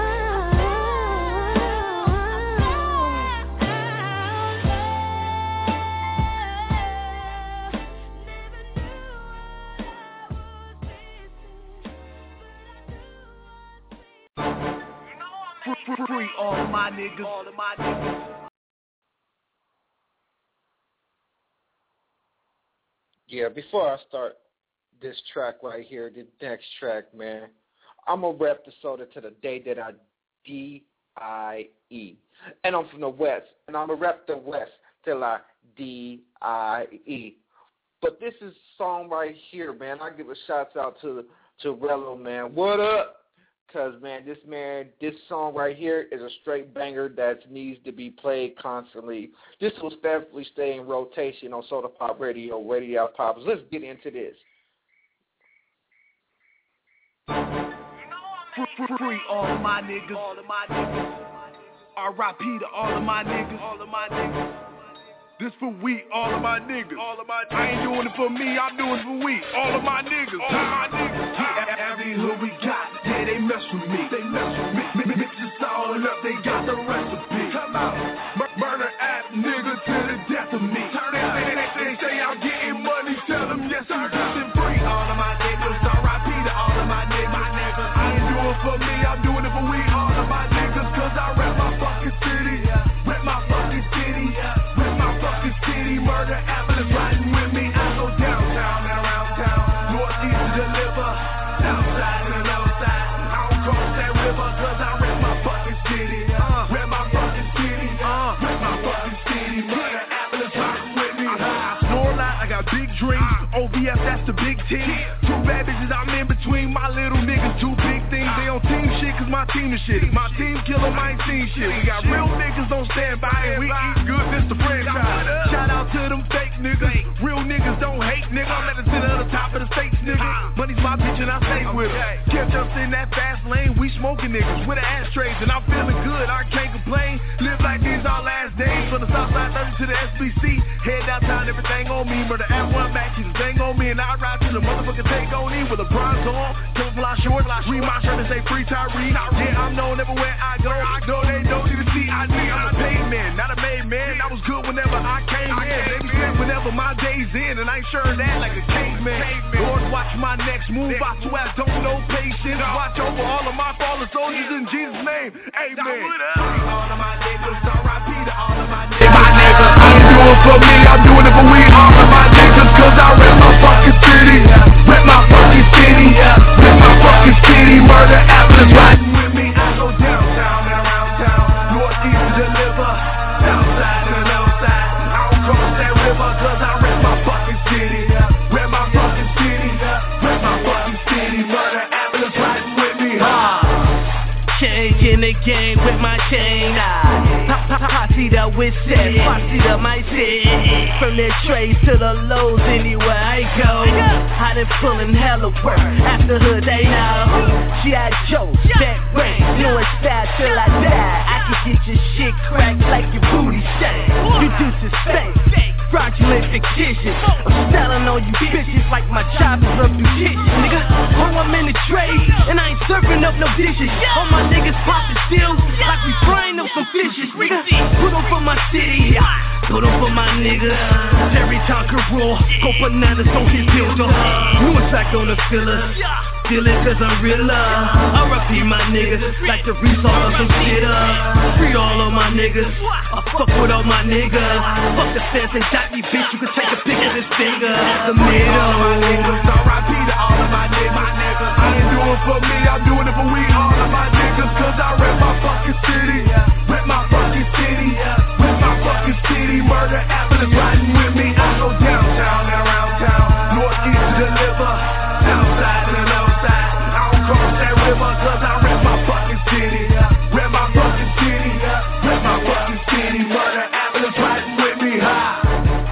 Free, free all of my niggas. All of my niggas. Yeah, before I start this track right here, the next track, man, I'm going to rep the soda to the day that I D I E. And I'm from the West, and I'm going to rep the West till I D I E. But this is a song right here, man. I give a shout out to, to Rello, man. What up? Because, man, this man, this song right here is a straight banger that needs to be played constantly. This will definitely stay in rotation on Soda Pop Radio, Radio Pops. Let's get into this. Free, free all of my niggas. All of my niggas. R I P to all of my niggas. All of my niggas. This for we, all of my niggas. All of my niggas. I ain't doing it for me, I'm doing it for we. All of my niggas. All of my niggas. Yeah, every hood we got, yeah, they mess with me. They mess with me. Mi- Mix this all up, they got the recipe. Come out. Mur- Murder ass nigga to the death of me. Turn it out. They, they, they say I'm getting money, tell them yes, I'm getting free. All of my niggas, R I P to all of my niggas. My niggas. I ain't doing it for me, I'm doing it for we. All of my niggas, cause I rep my fucking city. Rep my fucking city. Rep my fucking city. Murder ambulance riding with me. I go downtown and around town. Northeast to deliver. Southside to the north side. I don't cross that river cause I rep my fucking city. Uh, rep my fucking city. Uh, rep my fucking city. Murder ambulance riding with me. I, I snore a lot, I got big dreams. O V F, that's the big team. Two bad bitches, I'm in between. My little niggas, two big things. They on team shit cause my team is shit. My team kill them, I ain't seen shit. We got real niggas on standby and we eat good, this the franchise. Shout out to them fake niggas. Real niggas don't hate, nigga. I'm at the center of the top of the states, nigga. Money's my bitch and I stay with her. Catch us in that fast lane, we smoking niggas with the ashtrays and I'm feeling good, I can't complain. Live like these our last days. From the south side thirty to the S B C. Head downtown, everything on me. Murder at one Mac, keep the thing on me. And I ride to the motherfucking take on E with a bronze on. Camouflage shorts, read my shirt and say free Tyree. Yeah, I'm known everywhere I go. I know they don't need to see I D. I'm a paid man, not a made man. I was good whenever I came in. Baby said whenever my day's in. And I ain't sure that like a caveman. Lord, watch my next move. I swear I don't know patience. Watch over all of my fallen soldiers in Jesus' name. Amen. All of my niggas, R I P to all of my niggas. My niggas, I ain't doing it for me, I'm doing it for we. All of my niggas, cause I rep my fucking city. Rep my fucking city. Rep my fucking city. Murder ambulance riding with me. I go downtown and around town. Northeast to deliver. Southside to the north side. I don't cross that river cause I rep my fucking city. Rep my fucking city. Rep my fucking city. Murder ambulance riding with me. Ha. Chain in the game with my chain. Posse the with set, posse the my set. From the trays to the lows, anywhere I go. I done pullin' hella work. After hood, they know. She had jokes, back break, no style till I die. I can get your shit cracked like your booty shake. You do sustain. Fraudulent fictitious. I'm styling on you bitches like my job is up through kitchen, nigga. Oh, I'm in the trade, and I ain't serving up no dishes. All my niggas poppin' stills like we frying up some fishes, nigga. Put on for my city, put on for my niggas. Terry Tonka raw, go bananas on his dildo. Suicide gonna fill us. steal it cause I'm real love. I repeat my niggas, like the result of some shit up. Free all of my niggas, I fuck with all my niggas. Fuck the fence and shot me, bitch, you can take a pic of this finger. The middle. R I P to all of my niggas, my niggas. I ain't doing it for me, I'm doing it for we, all of my niggas. Cause I rep my fucking city, rep my fucking city, rep my fucking city. Murder after riding with me. I go downtown and around town, northeast to deliver, outside to the left side. I don't cross that river cause I rep my fucking city, rep my fucking city, rep my fucking city. Murder after riding with me, ha.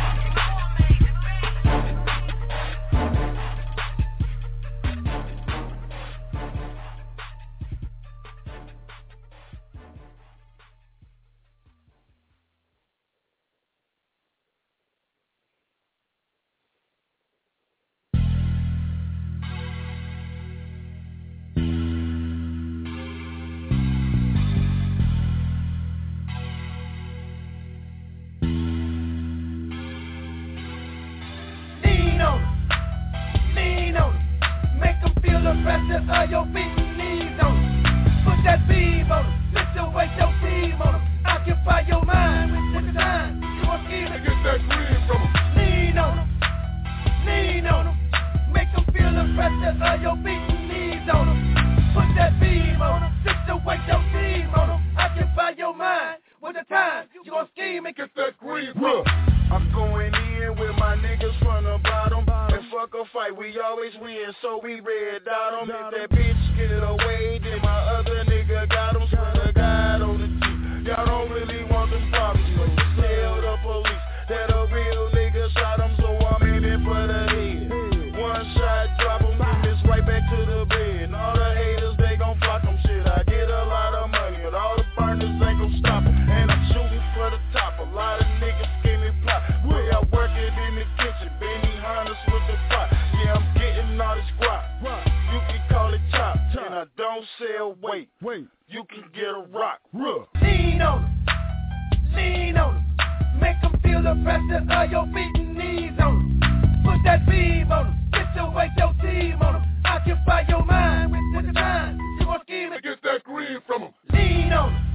Of your beating knees on them. Put that beam on them. Lift your weight, your team on them. Occupy your mind with the time. You want to get that green from them. Lean on them. Lean on them. Make them feel the pressure of your beating knees on them. Put that beam on them. Lift your weight, your team on them. Occupy your mind with the time. You want to scheme and get that green from them. I'm going in with my niggas from the bottom. And fuck a fight, we always win, so we red dot 'em. If that bitch get away, then my other nigga got 'em. Swear to God on the G. Y'all don't really want them problems, so just tell the police that a real nigga shot 'em, so I'm aiming for the head. One shot, drop 'em, and it's right back to the bed. And all the haters, they gon' flock 'em. Shit, I get a lot of money, but all the burners ain't gon' stop 'em. And I'm shooting for the top, a lot of niggas scheming plot. Way I work it in the kitchen, Benny Hannes with the pot. Yeah, I'm getting all this guap. You can call it chop, and I don't sell weight. You can get a rock. Lean on them, lean on them. Make them feel the pressure of your beating knees on them. Put that beam on them. Lift your weight, your team on them. Occupy your mind with the time. You want to scheme and get that green from them. Lean on them,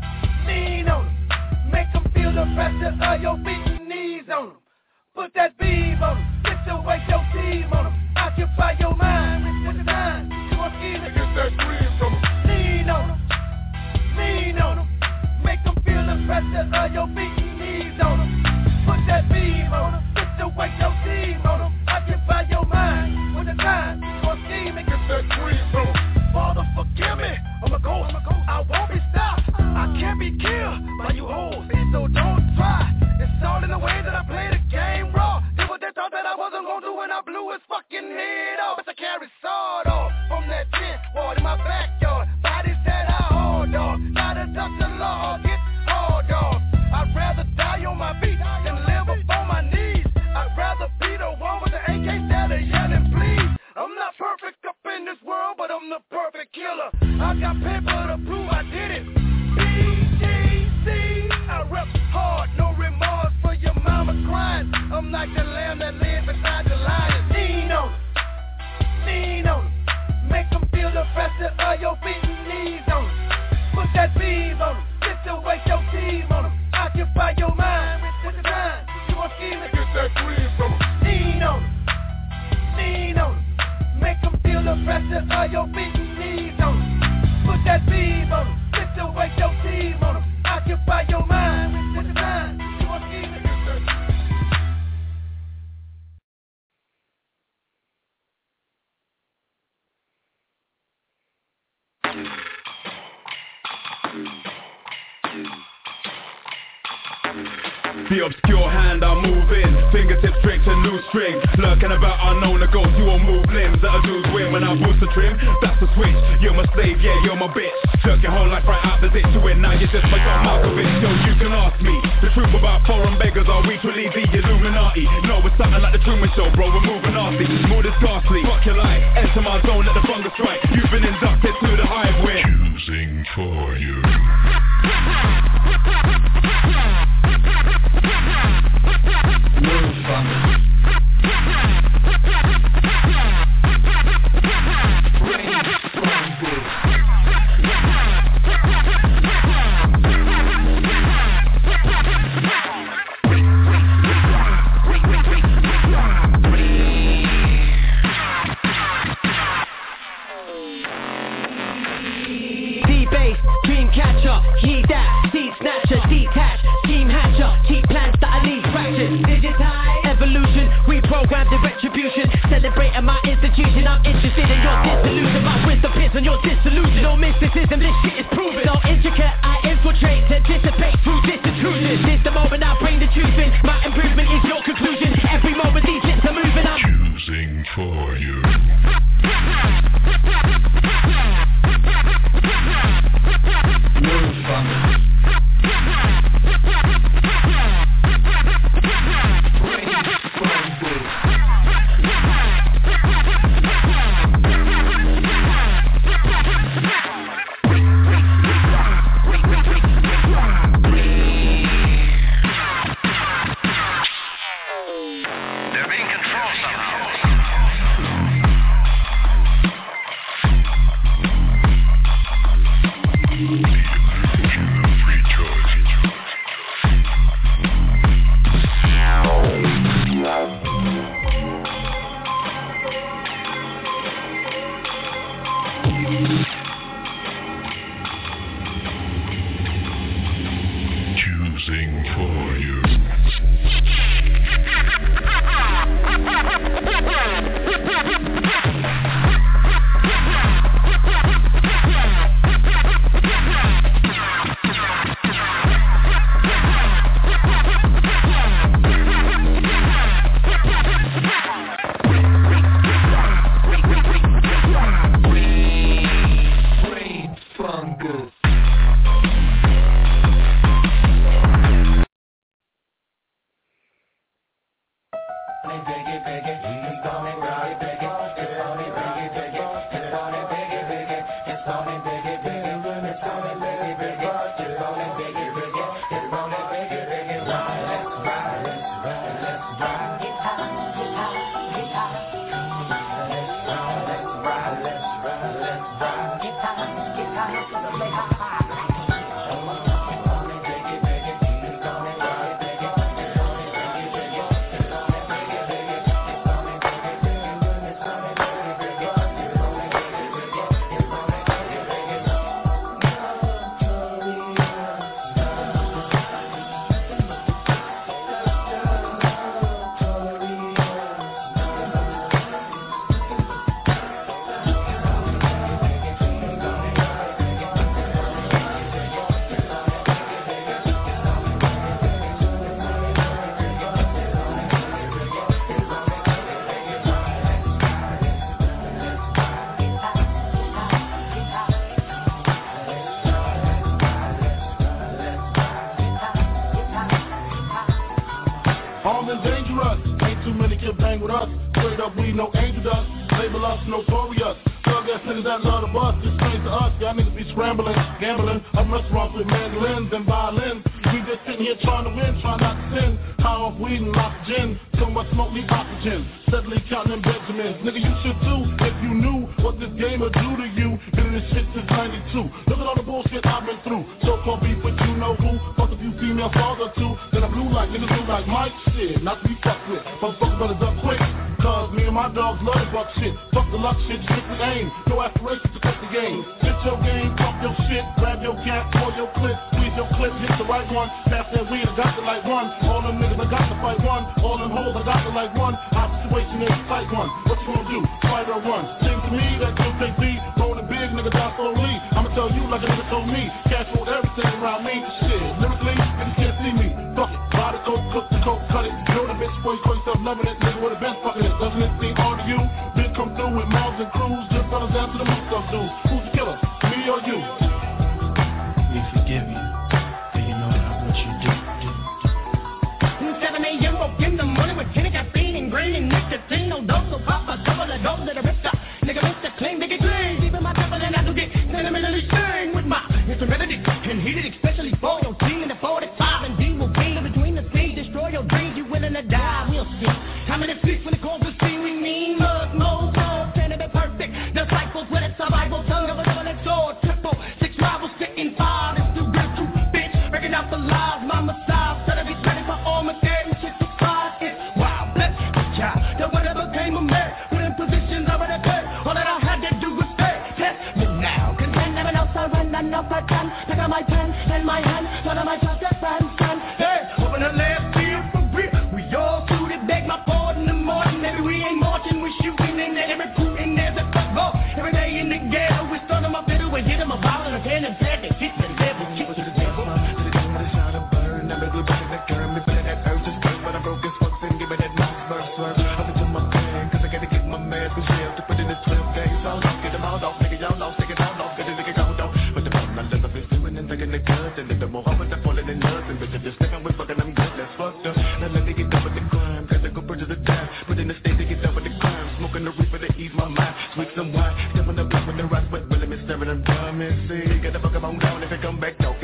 lean on them. Make them feel the pressure of your beating knees on them. Put that beam on them. Lift your weight, your team on them. Occupy your mind with the time. You want to scheme and get that green from them. Lean on them, lean on them. Make them feel the pressure of your beating knees on them. Put that beam on them. Lift your weight, your team on them. Occupy your mind with the time. You want to scheme and get that green from them. Father, forgive me. I'm a ghost. I won't be stopped. I can't be killed by you hoes, so don't try. It's all in the way that I play the game raw. Did what they thought that I wasn't gonna do when I blew his fucking head off. But I carry sword off from that tent wall in my backyard. Bodies that I hold off. Gotta duck the law or get hauled off. I'd rather die on my feet than live up on my knees. I'd rather be the one with the A K instead of yelling please. I'm not perfect up in this world, but I'm the perfect killer. I got paper to prove I did it. B G C, I rep hard, no remorse for your mama crying. I'm like the lamb that lives beside the lion. Lean on them, lean on them. Make them feel the pressure of your beating knees on them. Put that beam on them. Lift your weight, your team on them. Occupy your mind with the time. You want to scheme and get that green from them. Lean on them, lean on them. Make them feel the pressure of your beating knees on them. Put that beam on them. Lift your weight, your team on them. Occupy your mind with the time. You want to scheme and get that. The obscure hand I'm moving, fingertips straight to new string. Lurking about unknown, the ghost, you won't move limbs. That a dude's win when I boost the trim. That's the switch, you're my slave, yeah, you're my bitch. Jerk your whole life right out the ditch to win. Now you're just my John Malkovich. Yo, you can ask me the truth about foreign beggars. Are we truly the Illuminati? No, we're something like the Truman Show, bro, we're moving nasty. Mood is ghastly, fuck your life. Enter my zone, let the fungus strike. You've been inducted to the hive where choosing for you. Move on your disillusion. No mysticism, this shit is proven. So intricate, I infiltrate to dissipate through this intrusion. This the moment I bring the truth in. My improvement is your conclusion. Every moment these lips are moving, I'm choosing for you. Every day in the ghetto, we start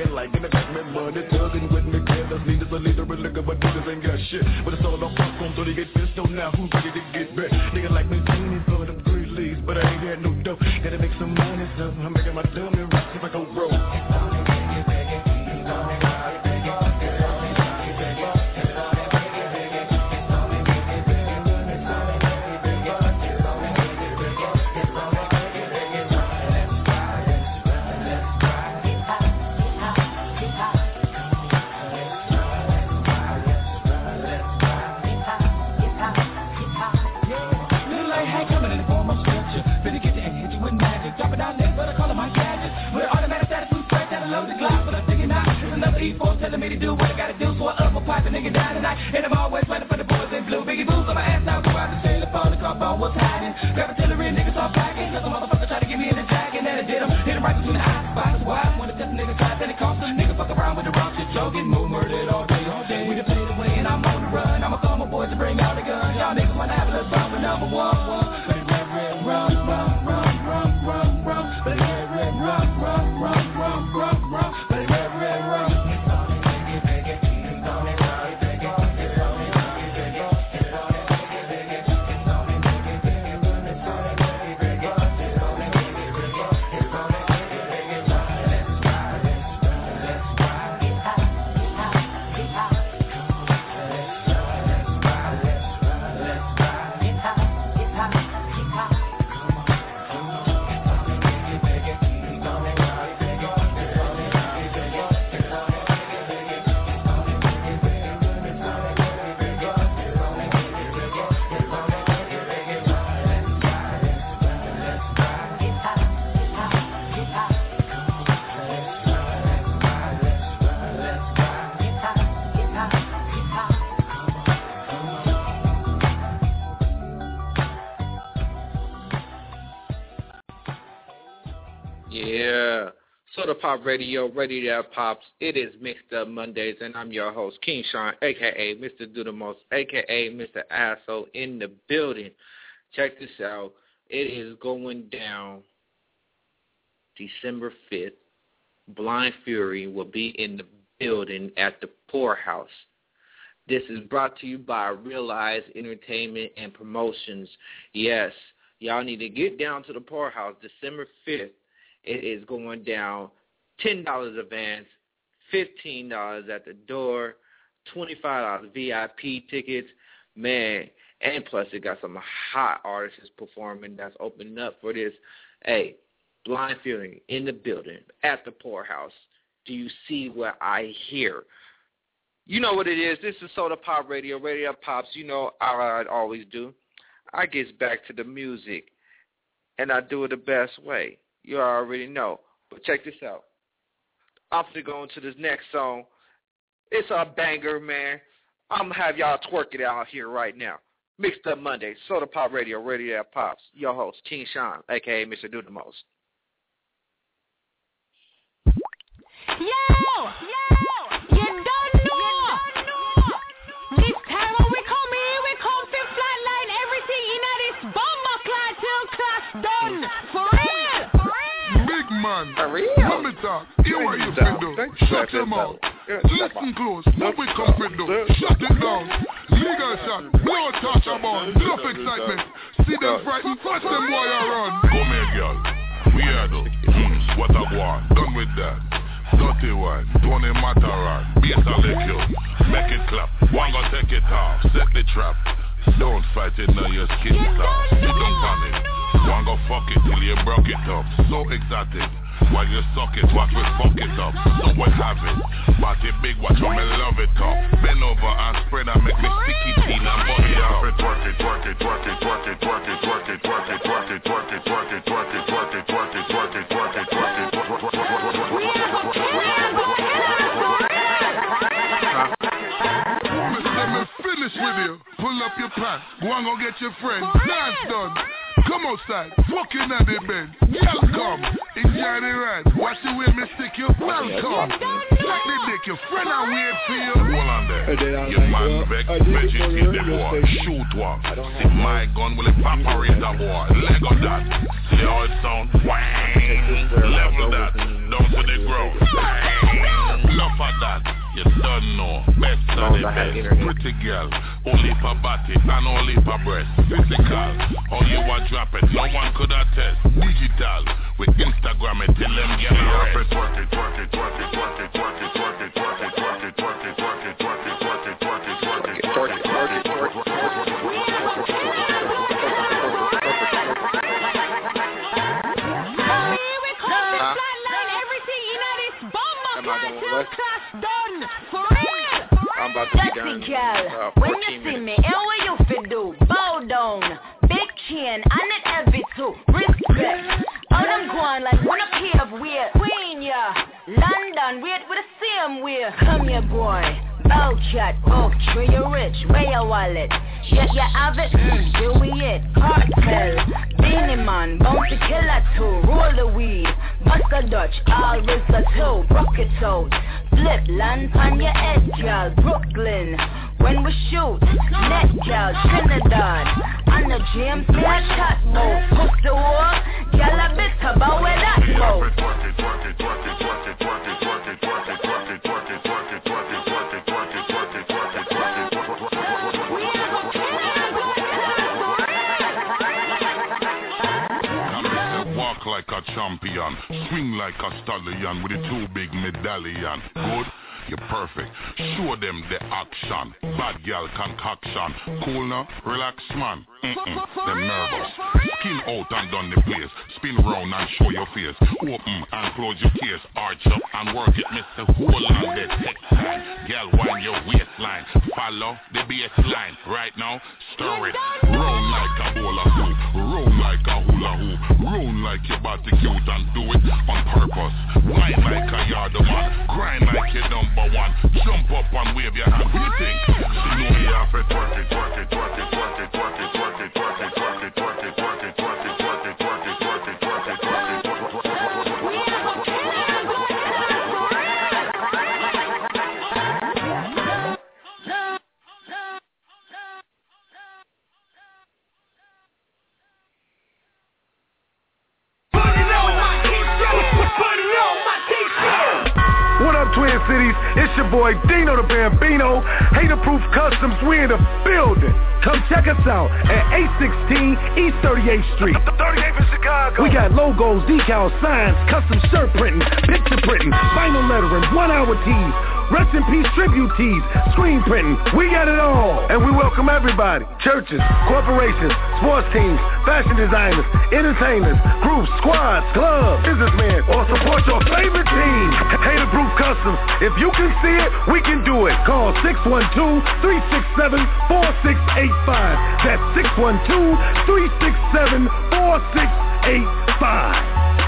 bragging like in the back, me money tugging with me killers. Leaders a leader of liquor, but niggas ain't got shit. But it's all on fuck on, so they get pissed on now. Who's ready to get back? Nigga like me, Genie, for them three leaves, but I ain't had no dough. Gotta make some money, so I'm making my dummy rocks if I go broke. Telling me to do what I gotta do, so I up my pipe and nigga die tonight. And I'm always waiting for the boys in blue. Biggie boots on my ass now, go out the tail upon the car phone, what's hiding? Grab artillery, niggas off packing, cause a motherfucker try to get me in the jacket, and I did him. Hit him right between the eyes, spots wide. When the test nigga side, then it cost him. Nigga fuck around with the wrong shit, joking, move murdered all day, all day. We done played away and I'm on the run. I'ma call my boys to bring out the guns. Y'all niggas wanna have a little fun with number one, one. But it red, red, rum, rum, rum, rum, rum, rum. But it red, red, rum, rum, rum, rum, rum, rum. But it red, red, rum. Yeah. Soda Pop Radio, Radio That Pops. It is Mixed Up Mondays, and I'm your host, King Sean, a k a. Mister Do The Most, a k a. Mister Asshole in the building. Check this out. It is going down December fifth. Blind Fury will be in the building at the Poorhouse. This is brought to you by Realize Entertainment and Promotions. Yes, y'all need to get down to the Poorhouse December fifth. It is going down ten dollars advance, fifteen dollars at the door, twenty-five dollars V I P tickets. Man, and plus it got some hot artists performing that's opening up for this. Hey, Blind Fury in the building at the Poorhouse. Do you see what I hear? You know what it is. This is Soda Pop Radio, Radio Pops. You know how I always do. I get back to the music, and I do it the best way. You already know. But check this out. I'm going to go into this next song. It's a banger, man. I'm going to have y'all twerk it out here right now. Mixed Up Monday, Soda Pop Radio, Radio That Pops. Your host, King Sean, a k a. Mister Do The Most. Yo! Yo! You don't know! This time when we come here, we come to flatline everything in this bomber class till class done. For real! Big man, for real? Let me talk. Hear what you can do. Shut them out. Listen close. What we come to do? Shut it down. Legal shot. No touch about. Enough excitement. See them frightened. Watch them boy run. Come here, girl. Weirdo. Hmm. What I want. Done with that. Dirty one, Tony Mataran, beat a lick you, make it clap, one go take it off, set the trap, don't fight it now your skin soft, you don't panic, one go fuck it till you broke it up, so exotic, while you suck it, watch me fuck it up, so we have it, body big, watch me love it up, bend over and spread and make me sticky teen and body up, twerk it, twerk it, twerk it, twerk it, twerk it, twerk it, twerk it, twerk it, twerk it, twerk it, twerk it, twerk it, twerk it, twerk it, twerk it, twerk it, twerk it, finish with you. Pull up your pants. Go and go get your friends. Dance done. Come outside. Fucking at the bed. Welcome. Enjoy the ride. Watch the way me stick you. Welcome. Like the dick. Your friend I wait for you. Hold on there. Your man vex. Vegetable the boy. Shoot one. See my gun will evaporate the boy. Leg on that. See how it sound? Wang. Level that. down to the ground. Enough of that, you don't know. Best of the best. Pretty girl, only for body and only for breast. Physical, all you are dropping, no one could attest. Digital, with Instagram it till them get arrested. Twerk it, twerk it, twerk it, twerk it, twerk it, twerk it, twerk it, twerk it, twerk it, twerk it, twerk it, twerk it, twerk it, twerk it, twerk it, twerk it, twerk it, twerk it. I'm about to be done. Uh, when you see me, and what you fit do? Bow down, big chin, and it heavy too. Respect. All them going like one a pair of weird. Queen, yeah. London, weird with the same way. Come here, boy. Bow cat, oh, where you rich, where your wallet? Yes, you have it, mm, here we it. Cartel, Beanie Man, Bounty Killer too. Roll the weed, bust a Dutch, all with the two. Rock it out, flip, land on your head, girl. Brooklyn, when we shoot, net girl, Trinidad. On the James, me a shot move. Push the wall, girl a bit about where that goes. Twerk it, twerk it, twerk it, twerk it, twerk it, twerk it, twerk it, twerk it, twerk it, twerk it, twerk it, twerk it, twerk it, twerk it, twerk it, twerk it, twerk it, twerk it. Walk like a champion, swing like a stallion with a two big medallion. Good? You're perfect. Show them the action. Bad girl concoction. Cool now? Relax, man. Mm-mm. Them nervous. Skin out and down the place. Spin round and show your face. Open and close your case. Arch up and work it, Mister Hold on the text line. Girl, wind your waistline. Follow the baseline. Right now, stir it. Round like a bowl of soup. Round like a hula hoop. Round like your body cute and do it on purpose. Wine like a yard man. Grind like your number one. Jump up and wave your hand. What do you think? She know me have to twerk it, twerk it, twerk it, twerk it, twerk it, twerk it, twerk it, twerk it, twerk it, twerk it, twerk it, twerk it, twerk it, twerk it, twerk it, twerk it, twerk it. What up, Twin Cities? It's your boy Dino the Bambino. Hater-Proof Customs, we in the building. Come check us out at eight sixteen East thirty-eighth Street. thirty-eighth in Chicago. We got logos, decals, signs, custom shirt printing, picture printing, vinyl lettering, one-hour tees, rest in peace tribute tees, screen printing. We got it all. And we welcome everybody. Churches, corporations, sports teams, fashion designers, entertainers, groups, squads, clubs, businessmen, or support your favorite team. Hater-Proof Customs. If you can see it, we can do it. Call six one two, three six seven, four six eight five. That's six one two, three six seven, four six eight five.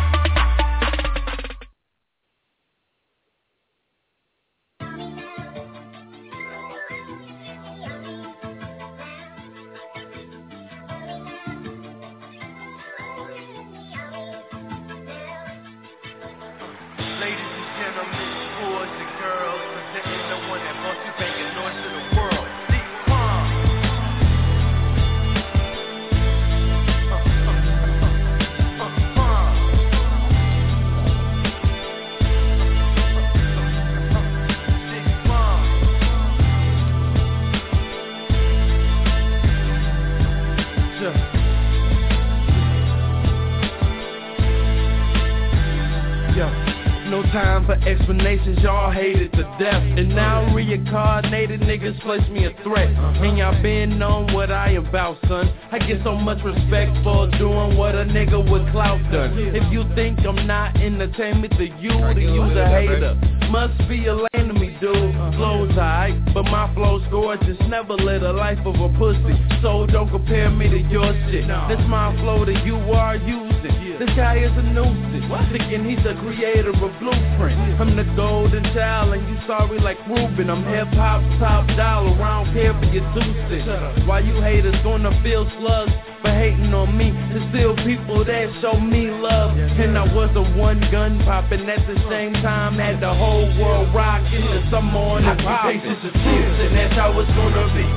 Explanations, y'all hated to death. And now reincarnated niggas place me a threat. And y'all been on what I about, son. I get so much respect for doing what a nigga with clout done. If you think I'm not entertainment to you, then you's a hater. Must be a lame to me, dude. Flow's alright, but my flow's gorgeous. Never live a life of a pussy, so don't compare me to your shit. That's my flow that you are using. This guy is a nuisance, thinking he's the creator of Blueprint. I'm the golden child and you sorry like Ruben. I'm hip-hop top dollar, I don't care for your two cents. Why you haters gonna feel slugs for hating on me? There's still people that show me love. And I was a one gun popping at the same time, had the whole world rocking to some more on the pop. And that's how it's gonna be.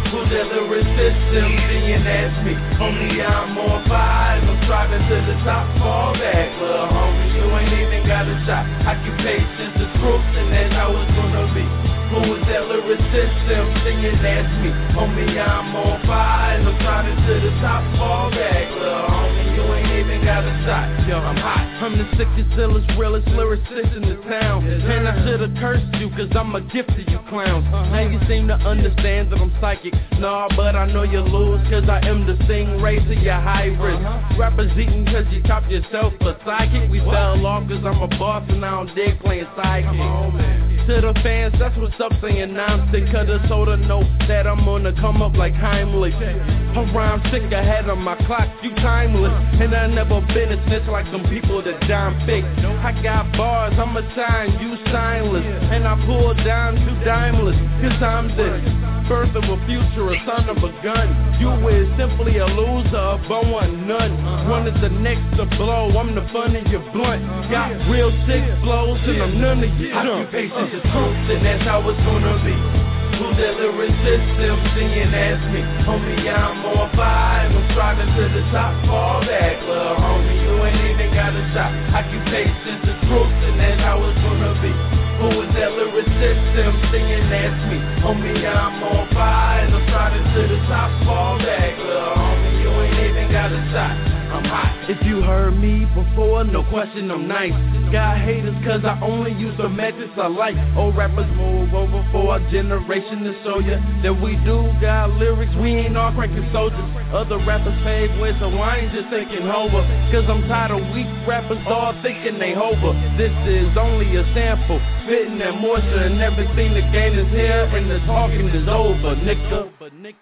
Who's that lyric system? Singing that's me. Homie, I'm on fire. I'm striving to the top. Fall back, little homie. You ain't even got a shot. Occupation is truth, and that's how it's gonna be. Who is that lyric system? Singing that's me. Homie, I'm on fire. I'm striving to the top. Fall back, little homie. You ain't even got a shot. Yo, I'm hot. I'm the sickest, illest, realest lyricist in the town. And I should've cursed you, cause I'm a gift to you clowns. Now you seem to understand that I'm psychic. Nah, but I know you lose, cause I am the stingray to your high risk. Rappers eating cause you chopped yourself a psychic. We fell off cause I'm a boss and I don't dig playing sidekick. To the fans, that's what's up, saying I'm sick. Could've told her no, that I'm gonna come up like Heimlich. Her rhyme sick ahead of my clock, you timeless. And I never been a snitch like some people that dime fake. I got bars, I'ma shine, you signless. And I pull down two dimeless, cause I'm the birth of a future, a son of a gun. You is simply a loser, a bum one none. One is the next to blow, I'm the fun of your blunt. Got real sick flows and I'm none of you dumb. Occupation is truth and that's how it's gonna be. Who's that lyric system? Singing that's me. Homie, I'm on fire. I'm striving to the top. Fall back, little homie. You ain't even got a shot. Occupation is truth and that's how it's gonna be. Who is that lyric system? Singing that's me. Homie, I'm on fire. I'm striving to the top. Fall back, little homie. You ain't even got a shot. I'm hot. If you heard me before, no question I'm nice. Got haters cause I only use the methods I like. Old rappers move over for our generation to show ya that we do got lyrics, we ain't all cranking soldiers. Other rappers pave ways so I ain't just thinking over. Cause I'm tired of weak rappers all thinking they hover. This is only a sample, fitting that moisture and everything the game is here and the talking is over, nigga.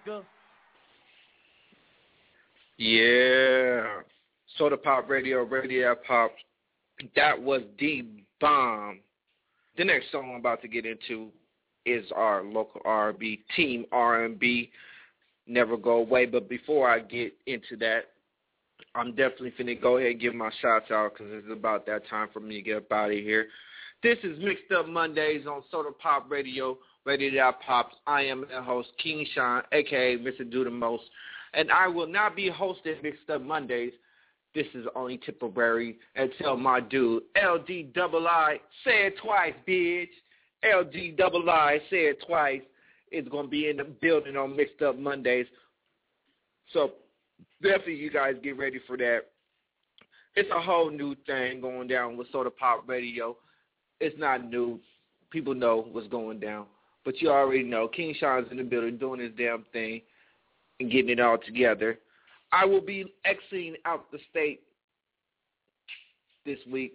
Yeah, Soda Pop Radio, Radio Pop. That was the bomb. The next song I'm about to get into is our local R and B, Team R and B, Never Go Away. But before I get into that, I'm definitely finna go ahead and give my shouts out because it's about that time for me to get up out of here. This is Mixed Up Mondays on Soda Pop Radio, Radio Pops. I am the host, King Sean, a k a. Mister Do The Most. And I will not be hosting Mixed Up Mondays. This is only temporary until my dude, L D double I, say it twice, bitch. L D double I, say it twice, is going to be in the building on Mixed Up Mondays. So definitely you guys get ready for that. It's a whole new thing going down with Soda Pop Radio. It's not new. People know what's going down. But you already know. King Sean's in the building doing his damn thing and getting it all together. I will be exiting out the state this week,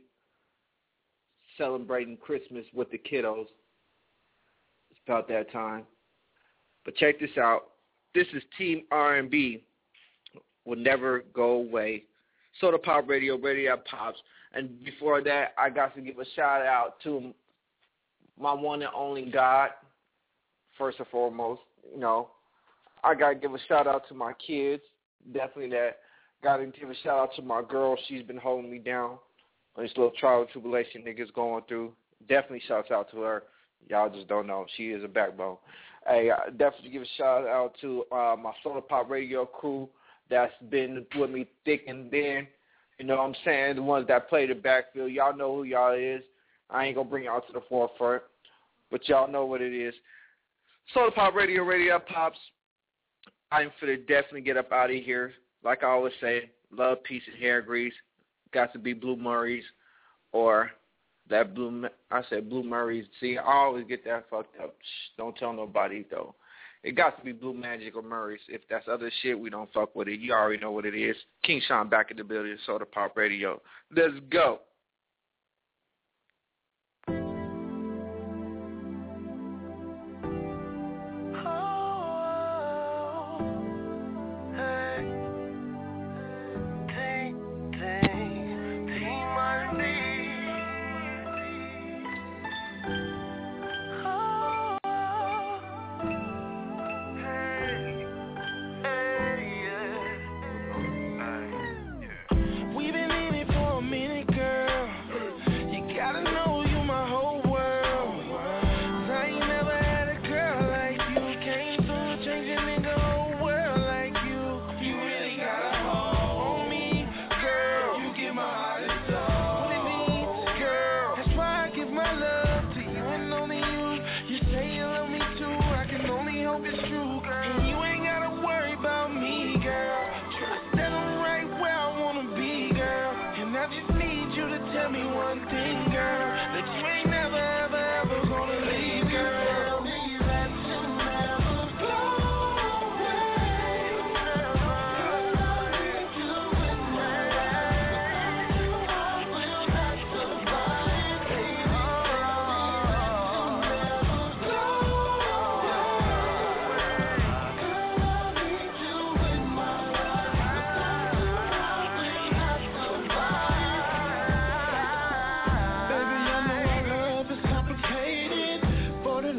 celebrating Christmas with the kiddos. It's about that time. But check this out. This is Team R and B, Will Never Go Away. Soda Pop Radio, Radio Pops. And before that, I got to give a shout out to my one and only God, first and foremost. You know, I got to give a shout out to my kids. Definitely that. Got to give a shout out to my girl. She's been holding me down on this little trial and tribulation niggas going through. Definitely shouts out to her. Y'all just don't know. She is a backbone. Hey, I definitely give a shout out to uh, my Soda Pop Radio crew that's been with me thick and thin. You know what I'm saying? The ones that play the backfield. Y'all know who y'all is. I ain't going to bring y'all to the forefront, but y'all know what it is. Soda Pop Radio, Radio Pops. I'm finna definitely get up out of here. Like I always say, love, peace, and hair grease. Got to be Blue Murray's or that Blue, I said Blue Murray's. See, I always get that fucked up. Shh, don't tell nobody, though. It got to be Blue Magic or Murray's. If that's other shit, we don't fuck with it. You already know what it is. King Sean back in the building, Soda Pop Radio. Let's go. We've been leaning for a minute, girl.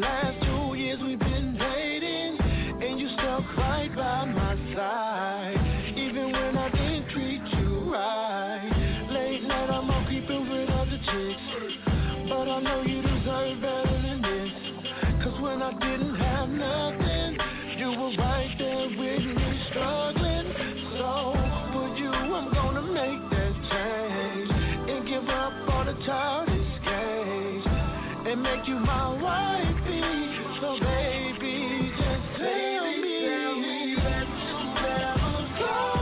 last two years we've been dating, and you stuck right by my side, even when I didn't treat you right. Late night I'm out creeping with other chicks, but I know you deserve better than this. Cause when I didn't have nothing, you were right there with me struggling. So for you I'm gonna make that change and give up all the childish games and make you my wifey. So baby, just tell me, tell me that you never go.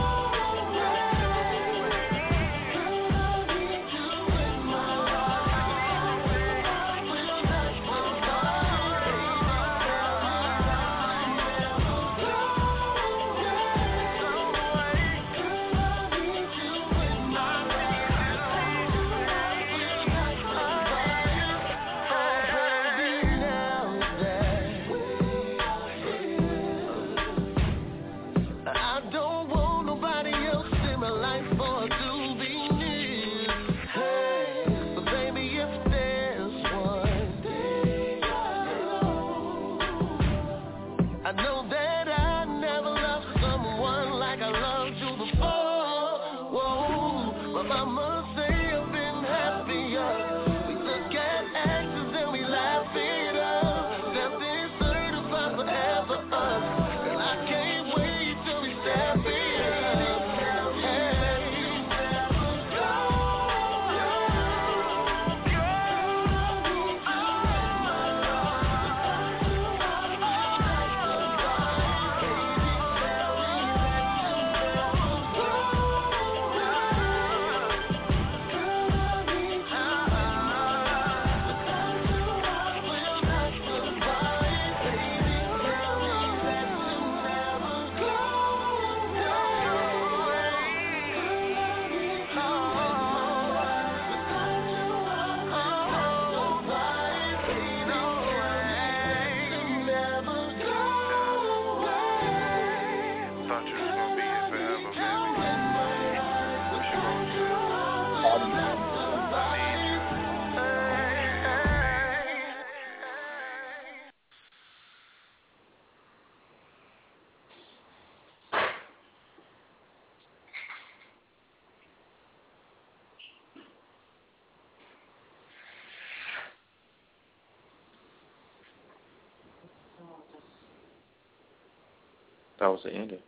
That was the ending.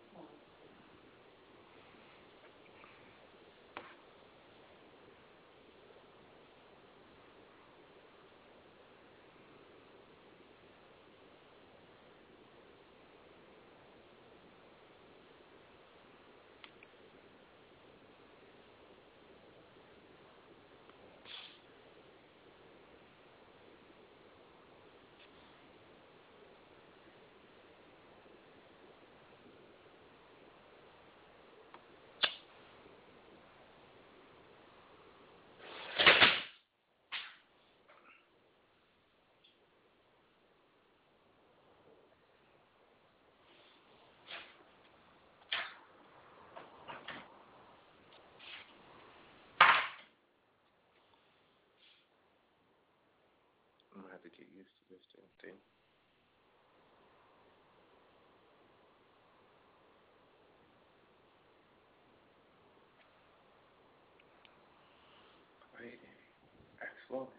I'm gonna have to get used to this damn thing. Wait, act slow now.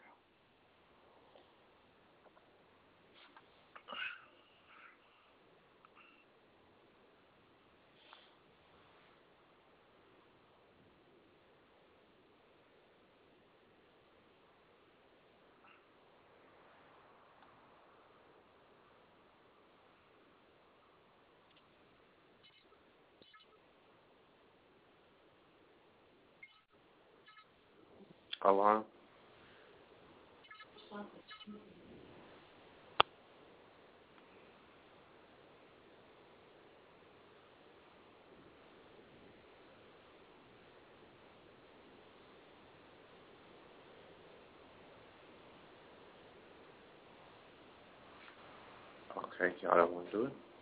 Alarm. Okay, y'all don't want to do it?